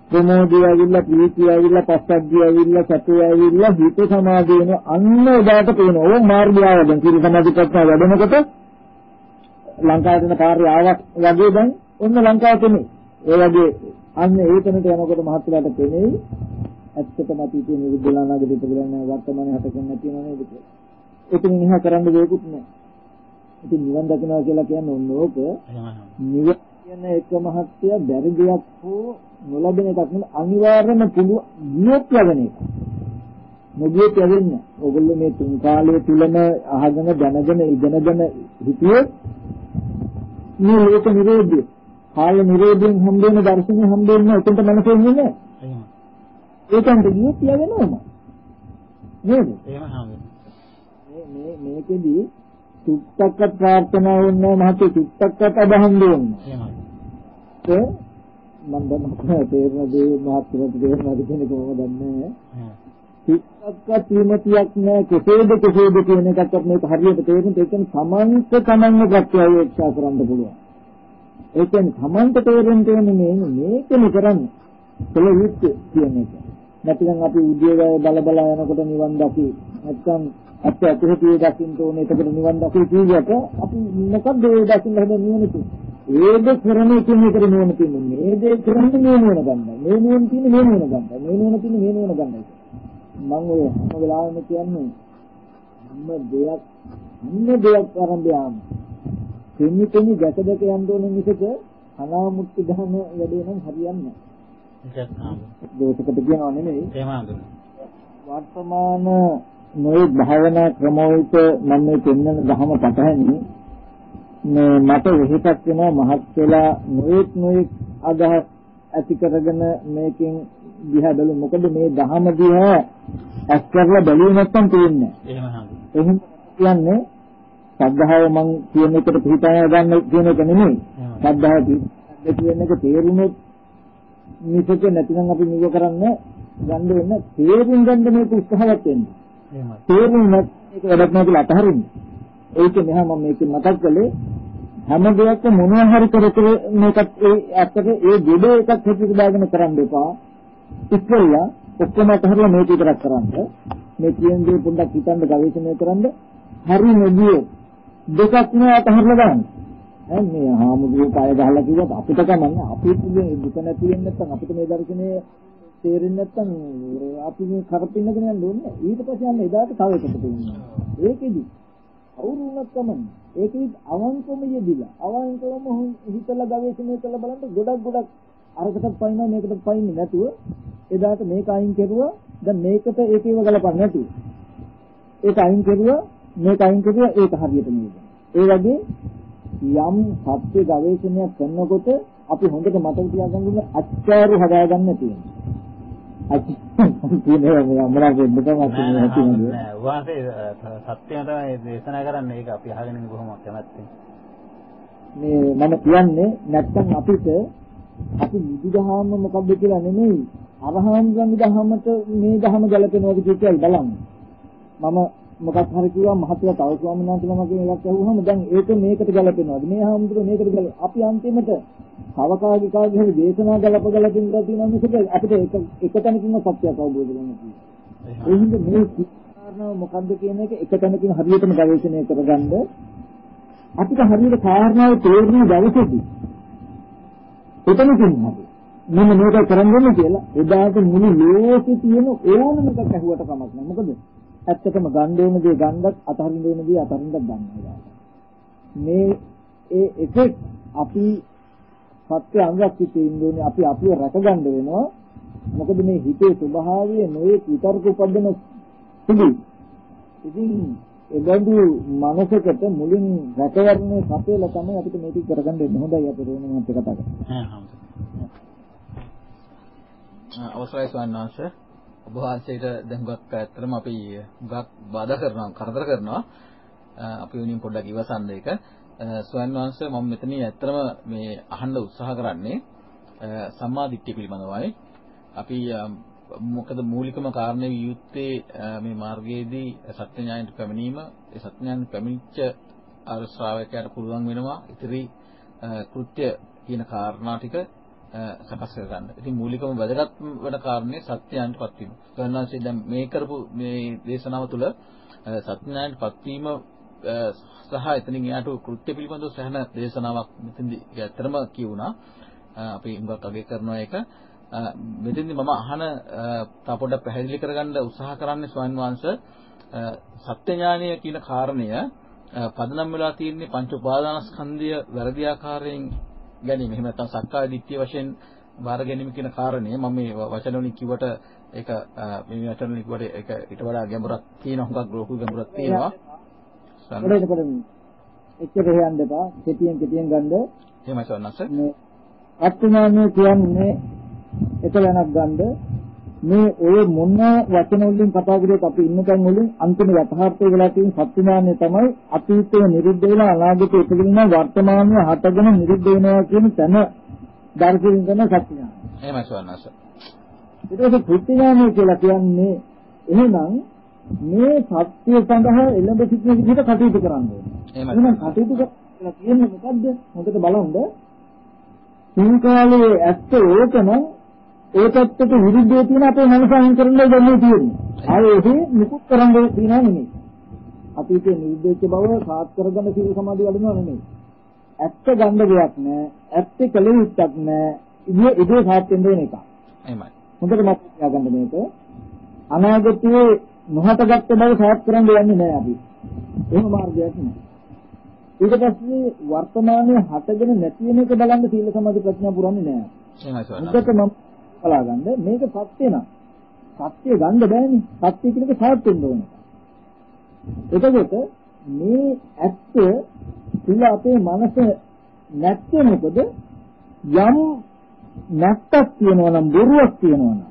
ප්‍රමෝදය ඇවිල්ලා ප්‍රීතිය ඇවිල්ලා පස්සද්ධිය ඇවිල්ලා සතුය ඇවිල්ලා හිත සමාධිය වෙන අන්න එදාට පේන ඕ මාර්ගය ආවද සීල සමාධි ප්‍රඥා වැඩෙනකොට ලංකාවට යන කාර්ය ආවක් වගේ දැන් ඔන්න ලංකාවට එන්නේ ඒ වගේ අන්න ඒතනට යනකොට මහත්ලාට පෙනෙයි ඇත්තටම අතීතයේ නිරුද්ධලානාගේ දෙපළන්නේ වර්තමානයේ හටගෙන නැති නේද කියලා. ඒකෙන් එහා කරන්න දෙයක්වත් නැහැ. ඉතින් නිවන් දකිනවා කියලා කියන්නේ ඕන ඕක. නිවන කියන එක මහත්ය බැරි දෙයක් හෝ නොලැබෙන එකක් නෙවෙයි අනිවාර්යම පුළුවන් ගියොත් ලැබෙන එක. නොගියොත් ලැබෙන්නේ. ඕගොල්ලෝ මේ තුන් කාලයේ තුලම අහගෙන දැනගෙන ඉගෙනගෙන හිටියොත් මේ ලෝක නිරෝධය කාල නිරෝධයෙන් හම්බ වෙන දර්ශනය හම්බ වෙන්නේ උතන්ට මනස එන්නේ නැහැ. ඒකන්ට ගියොත් ලැබෙනවම. නේද? එහෙම හම්බ මේකෙදි සුත්තක්ක ප්‍රාර්ථනා වුණා මහත්තයා සුත්තක්කට අදහන් දුන්නා. එහෙමයි. මම දැන් තේරෙන දේ මහත්කමට තේරෙනවද කියන එක මම දන්නේ නැහැ. සුත්තක්ක ත්‍රිමතියක් නෑ කෙසේද කියන එකත් මේක හරියට තේරෙන්නේ ඒ කියන්නේ සමන්ත තමන්ව ප්‍රත්‍යවේක්ෂා කරන්න පුළුවන්. ඒ කියන්නේ සමන්ත තේරෙන්න තියෙන්නේ මේකනේ කරන්නේ. කළ යුත්තේ කියන එක. නැත්නම් අපි උදේවැය බල යනකොට නිවන් දකි. නැත්නම් අපිට අතුරුතිය දකින්න ඕනේ එතකොට නිවන් දකි කියුවට අපි මොකක්ද ඒ දකින්න හදන නිවන කියන්නේ? ඒද කරන්නේ කියන එකට නිවන තියෙන්නේ. මේ දේ කරන්නේ මේ නිවන ගන්නයි. මේ නිවන තියෙන්නේ මේ නිවන ගන්නයි. මේ නිවන තියෙන්නේ මේ නිවන ගන්නයි. මම ඔය හැම වෙලාවෙම කියන්නේ හැම දෙයක් ආරම්භය ආම. කෙනෙක් දැක යන්න ඕනේ මිසක අනාමුක්ති දහන වැඩේ නම් හරියන්නේ නැහැ. දෝෂකට කියනවා නෙමෙයි. එහෙම හඳුනන. වර්තමාන නොයේ භාවනා ක්‍රමවලට මම මේ පෙන්වන ධහම පටහැනි මේ මට වෙහෙසක් වෙනවා මහත් වෙලා නොයෙක් අදහස් ඇති කරගෙන මේකෙන් දිහා බලමු. මොකද මේ ධහම දිහා ඇස් කරලා බැලුවේ නැත්තම් තේින්නේ නැහැ. එහෙම කියන්නේ සද්ධාව මං කියන එකට පිටාය ගන්න කියන එක නෙමෙයි. සද්ධාව කියන එක තේරුනොත් මේක නැතිනම් අපි නිව කරන්න ගන්න වෙන තේරුම් ගන්න මේක උත්සාහවත් වෙන්නේ. එහෙමයි. තේරුම් නැත් මේක වැඩක් නෑ කියලා අතහරින්න. ඒක මෙහා මම මේක මතක් කළේ හැම දෙයක්ම මොනවා හරි කර මේකත් ඒ ඇත්තට ඒ දෙඩේ එකක් හැටියට දාගෙන කරන්න එපා. ඉස්සෙල්ලා ඔක්කොම අතහරලා මේක විතරක් කරන්න. මේ කියන දේ පොඩ්ඩක් හිතන්න ගවේෂණය කරන්න. හරි නෙගියෝ දෙකක් නෑ අතහරලා දාන්න. මේ හාමුදුරුවෝ පාය ගහලා කිව්වත් අපිට කමන්නේ අපිට දුක නැති වෙන්නේ නැත්නම් අපිට මේ දර්ශනය තේරෙන්නේ නැත්නම් අපි මේ කරපින්නගෙන යන්න ඕනේ. ඊට පස්සේ යන්න එදාට තව එකකට තියෙනවා. ඒකෙදි අවුරුණක් කමන්නේ. ඒකෙදි අවංකවම යෙදිලා අවංකවම හිතලා ගවේෂණය කරලා බලන්න ගොඩක් අරකටත් පයින්නවා මේකටත් පයින්නේ නැතුව එදාට මේක අයින් කරුවා දැන් මේකට ඒකේව ගලපන්නේ නැතුව. ඒක අයින් කරුවා මේක අයින් කරුවා ඒක හරියට නේද. ඒ වගේ යම් සත්‍ය ගවේෂණයක් කරනකොට අපි හොඳට මතක තියාගන්න ඕනේ අච්චාරු හදාගන්න තියෙනවා. අච්චාරු මේ අමරා වෙන්න තමයි නෑ වාසේ සත්‍යම තමයි දේශනා කරන්නේ ඒක අපි අහගෙන ඉන්න කොහොමද කැමැත්තෙන්. මේ මම කියන්නේ නැත්තම් අපිට අපි බුදුදහම මොකක්ද කියලා නෙමෙයි අරහංගන් දහමට මේ දහම ගැලපෙනවද කියලා බලන්න. මම මොකක් හරි කිව්වා මහත්ය තව ස්වාමීන් වහන්සේලා මගෙන් එකක් අහුවම දැන් ඒක මේකට ගැලපෙනවද මේ හාමුදුරුවෝ මේකට ගැලපෙන අපි අන්තිමට කවකාගේ කාගේ හරි දේශනා ගලපින්න තියෙනවා මිසක අපිට එක තැනකින්ම සත්‍යයක් අවබෝධ කරගන්න පුළුවන්. ඒ හින්දා මේ කාරණාව මොකද්ද කියන එක එක තැනකින් හරියටම ගවේෂණය කරගන්න අපිට හරියට කාරණාව තේරුම් දවසේදී එතනකින් හරි මම මේක කරන්නේ කියලා එදාට මුළු ලෝකෙ තියෙන ඕනම එකක් අහුවට කමක් නැහැ. මොකද ඇත්තටම ගන්න ඕන දේ ගන්නත් අතහරින්න ඕන දේ අතහරින්නත් ගන්නවා. මේ ඒ එකෙක් අපි සත්‍ය අංගක්ෂිතේ ඉන්නෝනේ අපි අපිව රැකගන්න වෙනවා. මොකද මේ හිතේ ස්වභාවය නොයේ විතර්ක උපදින සුදු. ඉතින් ඒ බඳු මනසකට මුලින් රැකවරණය සපයලා තමයි අපිට මේක කරගන්න වෙන්නේ. හොඳයි අපි රෝණ මහත් කතා කරමු. අවසරයි ස්වාමීන් වහන්සේ. ඔබ වහන්සේට දැන් ගොඩක් ඇත්තටම අපි ගොඩක් බාධා කරනවා කරදර කරනවා අපි වෙනින් පොඩ්ඩක් ඉවසන්න ඒක ස්වාමීන් වහන්සේ මම මෙතනින් ඇත්තටම මේ අහන්න උත්සාහ කරන්නේ සම්මා දිට්ඨිය පිළිබඳවයි අපි මොකද මූලිකම කාරණේ වියුත්තේ මේ මාර්ගයේදී සත්‍ය ඥානයට පැමිණීම ඒ සත්‍ය ඥානයට පැමිණිච්ච ආර්ය ශ්‍රාවකයාට පුළුවන් වෙනවා ඉතිරි කෘත්‍ය කියන කාරණා ටික සකස් කර ගන්න. ඉතින් මූලිකම වැදගත් වෙන කාරණේ සත්‍යයන්ටපත් වීම. සර්ණාංශයෙන් දැන් මේ කරපු මේ දේශනාව තුළ සත්‍යයන්ටපත් වීම සහ එතනින් එයාට කෘත්‍ය පිළිබඳව සහන දේශනාවක් මෙතෙන්දී ඇත්තටම කියුණා. අපි හුඟක් අගය කරනවා ඒක. මෙතෙන්දී මම අහන තා පොඩ්ඩක් පැහැදිලි කරගන්න උත්සාහ කරන්නේ ස්වාමීන් වහන්සේ සත්‍ය ඥානය කියන කාරණය පදනම් වෙලා තියෙන්නේ පංච උපාදානස්කන්ධය වැරදි ආකාරයෙන් ගැනීම. එහෙම නැත්නම් සක්කාය දිට්ඨිය වශයෙන් බාර ගැනීම කියන කාරණය මම මේ වචන වලින් කිව්වට ඒක මේ වචන වලින් කිව්වට ඒක ඊට වඩා ගැඹුරක් තියෙනවා. හුඟක් ලොකු ගැඹුරක් තියෙනවා. එච්චර හොයන්න එපා. කෙටියෙන් ගන්න. එහෙමයි සවන්නස. මේ අත්ඥානය කියන්නේ එකලනක් ගන්න. මේ ඔය මොන වචන වලින් කතා කරේත් අපි ඉන්න තැන් වලින් අන්තිම යථාර්ථය වෙලා තියෙන සත්‍යඥානය තමයි අතීතය නිරුද්ධ වෙලා අනාගතය ඉපදෙන වර්තමානය හටගෙන නිරුද්ධ වෙනවා කියන තැන දර්ශනය කරන සත්‍යඥානය. එහෙමයි සවන්නස. ඊට පස්සේ කෘත්‍යඥානය කියලා කියන්නේ එහෙනම් මේ සත්‍ය සඳහා එළඹ සිටින විදිහට කටයුතු කරන්න ඕනේ. එහෙනම් කටයුතු කරලා කියන්නේ මොකද්ද? හොඳට බලන්න. මේ කාලේ ඇත්ත ඕකනම් ඒ පැත්තට විරුද්ධව තියෙන අපේ මනස අයින් කරන්නයි ගන්නේ තියෙන්නේ. ආයේ මුකුත් කරන්න තියනා නෙමෙයි. අතීතයේ නිර්දේශ බව සාත් කරගන්න සීල සමාධි වඩනවා නෙමෙයි. ඇත්ත ගන්න දෙයක් නෑ. ඇත්ත කළ යුත්තක් නෑ. ඉතින් සාත් වෙන්න වෙන එක. එහෙමයි. හොඳට මතක තියාගන්න මේක. අනාගතයේ නොහටගත්ත බව සාත් කරන්න යන්නේ නෑ අපි. එහෙම මාර්ගයක් නෑ. ඊට පස්සේ වර්තමානයේ හටගෙන නැති වෙන එක බලන්න සීල සමාධි ප්‍රඥා පුරන්නේ නෑ. එහෙමයි සවන්නස. මුදට මම බලාගන්න මේක සත්‍ය නම් සත්‍ය ගන්න බෑනේ. සත්‍ය කියන එක සාත් වෙන්න ඕනේ. එතකොට මේ ඇත්ත තුල අපේ මනස නැත්තේ මොකද? යම් නැත්තක් තියෙනවා නම් බොරුවක් තියෙනවා නම්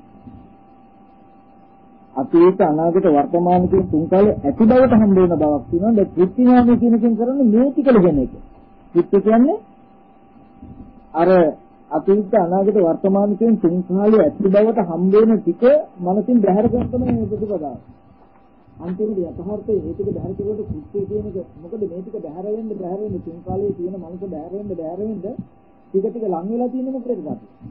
අතීත අනාගත වර්තමාන කියන තුන් කාලේ ඇති බවට හම්බ වෙන බවක් තියෙනවා. ඒ කෘත්‍යඥානය කියන එකෙන් කරන්නේ මේ ටික ලගෙන එක. කෘත්‍ය කියන්නේ අර අතීත අනාගත වර්තමාන කියන තුන් කාලේ ඇති බවට හම්බ වෙන ටික මනසින් බැහැර කරන තමයි මේ ප්‍රතිපදාව. අන්තිමට යථාර්ථයේ මේ ටික බැහැර කරුවට කෘත්‍ය කියන එක මොකද මේ ටික බැහැර වෙන්න තුන් කාලේ තියෙන මනස බැහැර වෙන්න ටික ටික ලං වෙලා තියෙන මොකද අපි?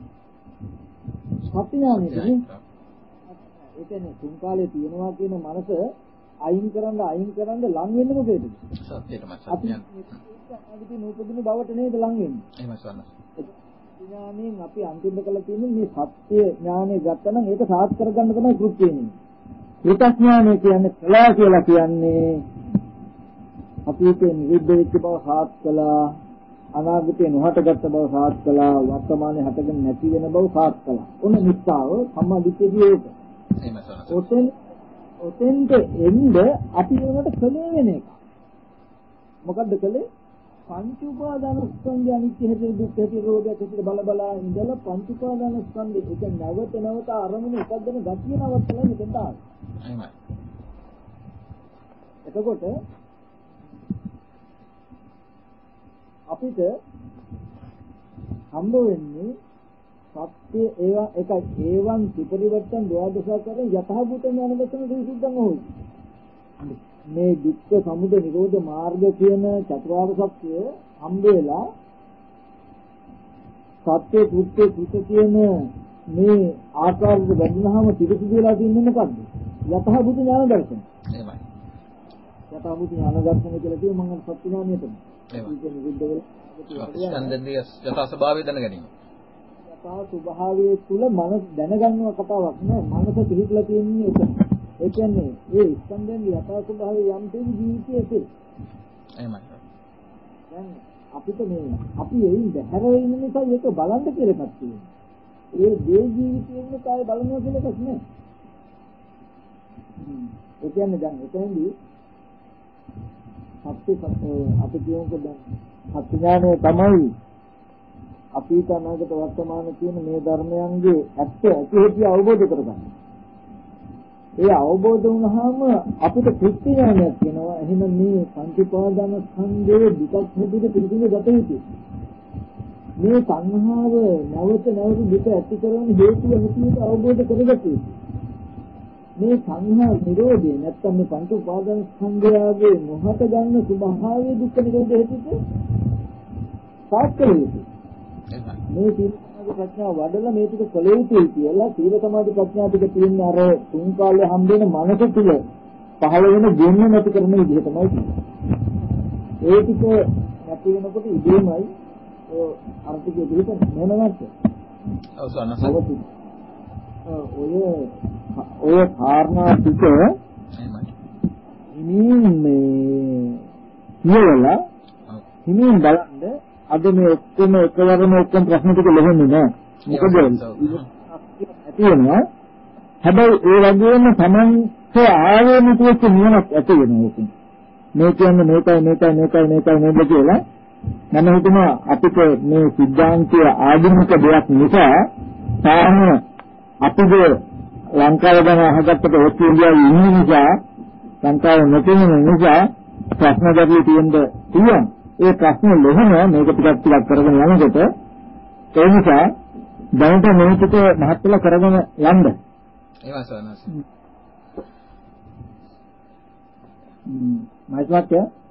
සත්‍යඥානෙදී ඒ කියන්නේ තුන් කාලේ තියෙනවා කියන මනස අයින් කරන්න ලං වෙන්නේ මොකේද? සත්‍යයටම සත්‍යයන්. අපි නූපදින බවට නේද ලං වෙන්නේ. එහෙමයි සවන්නස. ඥානයෙන් අපි අන්තිමට කළ තියෙන්නේ මේ සත්‍ය ඥානය ගත්තා නම් ඒක සාත් කරගන්න තමයි කෘත්‍යන්නේ. කෘතඥානය කියන්නේ කළා කියලා කියන්නේ අතීතේ නිරුද්ධ වෙච්ච බව සාත් කළා, අනාගතේ නොහටගත් බව සාත් කළා, වර්තමානයේ හටගෙන නැති වෙන බව සාත් කළා. ඔන්න නිස්සාව සම්මාදිට්ඨිය ඒක. එහෙමයි සවන්නස. ඔතෙන්ට එන්න අපි ඒකට කලේ වෙන එක. මොකද්ද කලේ? පංච උපාදාන ස්කන්ධය අනිත්‍ය හැටි දුක්ඛ හැටි රෝග හැටි බල ඉඳලා පංච උපාදාන ස්කන්ධය ඒක නැවත අරමුණු උපදින ගතිය නවත්තලා මෙතෙන්ට ආවා. එහෙමයි. එතකොට අපිට හම්බ වෙන්නේ සත්‍ය ඒවා එකයි ඒවන් විපරිවර්තන දෝදසකරන යථාභූත ඥාන දර්ශන විසුද්ධං හොයි. මේ දුක්ඛ සමුදය නිරෝධ මාර්ග කියන චතුරාර්ය සත්‍ය හම්බෙලා සත්‍ය කෘත්‍ය කියන මේ ආකාරයට බැඳුනහම පිළිසිදුලා තින්නේ මොකද්ද? යථාභූත ඥාන දර්ශන. එහෙමයි. යථාභූත ඥාන දර්ශන කියලා කිව්ව මම සත්‍ය ඥානය තමයි. එහෙමයි. ස්කන්ධයේ යථා ස්වභාවය දැනගැනීම. යථා ස්වභාවයේ තුල මනස දැනගන්නව කතාවක් නෑ. මනස පිළිහිලා තියෙන්නේ ඒක. ඒ කියන්නේ ඒ ස්කන්ධයන්ගේ යථා ස්වභාවය යම් තේරි ජීවිතයේ තියෙන. එහෙමයි. දැන් අපිට මේ අපි එයින් බැහැර වෙන නිසා ඒක බලන්න කියලා එකක් තියෙනවා. ඒ දේ ජීවිතයේ කාය බලනවා කියලා එකක් නෑ. ඒ කියන්නේ දැන් එතෙන්දී අපි කියමුකෝ දැන් සත්‍ය ඥානය තමයි අතීත අනාගත වර්තමාන කියන මේ ධර්මයන්ගේ ඇත්ත ඇති අවබෝධ කරගන්න. ඒ අවබෝධ වුණාම අපිට කෘත්‍ය ඥානයක් වෙනවා. එහෙනම් මේ පංච උපාදාන ස්කන්ධයේ දුකක් හැටියට පිළිගන්න ගත යුතුයි. මේ සංහාව නැවත දුක ඇති කරන හේතුව හැටියට අවබෝධ කරගත යුතුයි. මේ සංහා නිරෝධය නැත්තම් මේ පංච උපාදාන ස්කන්ධයගේ මොහත ගන්න ස්වභාවයේ දුක්ඛ නිරෝධය හැටියට සාක්ෂි වෙයි. මේ සීලමාද සමාධි ප්‍රඥාව වඩලා මේ ටික කළ යුතුයි කියලා සීල සමාධි ප්‍රඥා ටික තියෙන අර තුන් කාලේ හම්බ වෙන මනස තුල පහළ වෙන ගුණ නැති කරන විදිහ තමයි තියෙන්නේ. ඒ ටික නැති වෙනකොට ඉදීමයි අර ටික දෙක නේනවත්. ඔය කාරණා ටික කියවලා හිමින් බලන්න අද මේ ඔක්කොම එකවරම ඔක්කොම ප්‍රශ්න ටික ලෙහෙන්නේ නෑ. මොකද ඇති වෙනවා. හැබැයි ඒ වගේම Tamanට ආවේනිකව නිවනක් ඇති වෙනවා ඒක. මේ කියන්නේ මේකයි කියලා මම හිතනවා අපිට මේ සිද්ධාන්තය ආධුනික දෙයක් නිසා තාම අපිට ලංකාව ගැන අහගත්තට ඔස්ට්‍රේලියාවේ ඉන්න නිසා ලංකාව නොතියන නිසා ප්‍රශ්න ගැටලු තියෙනවා. ඒ ප්‍රශ්න ලෙහන මේක ටිකක් කරගෙන යනකොට ඒ නිසා දැනට මේක මහත්කල කරගෙන යන්න. ඒවා සවනස්. මයික් වාක්‍ය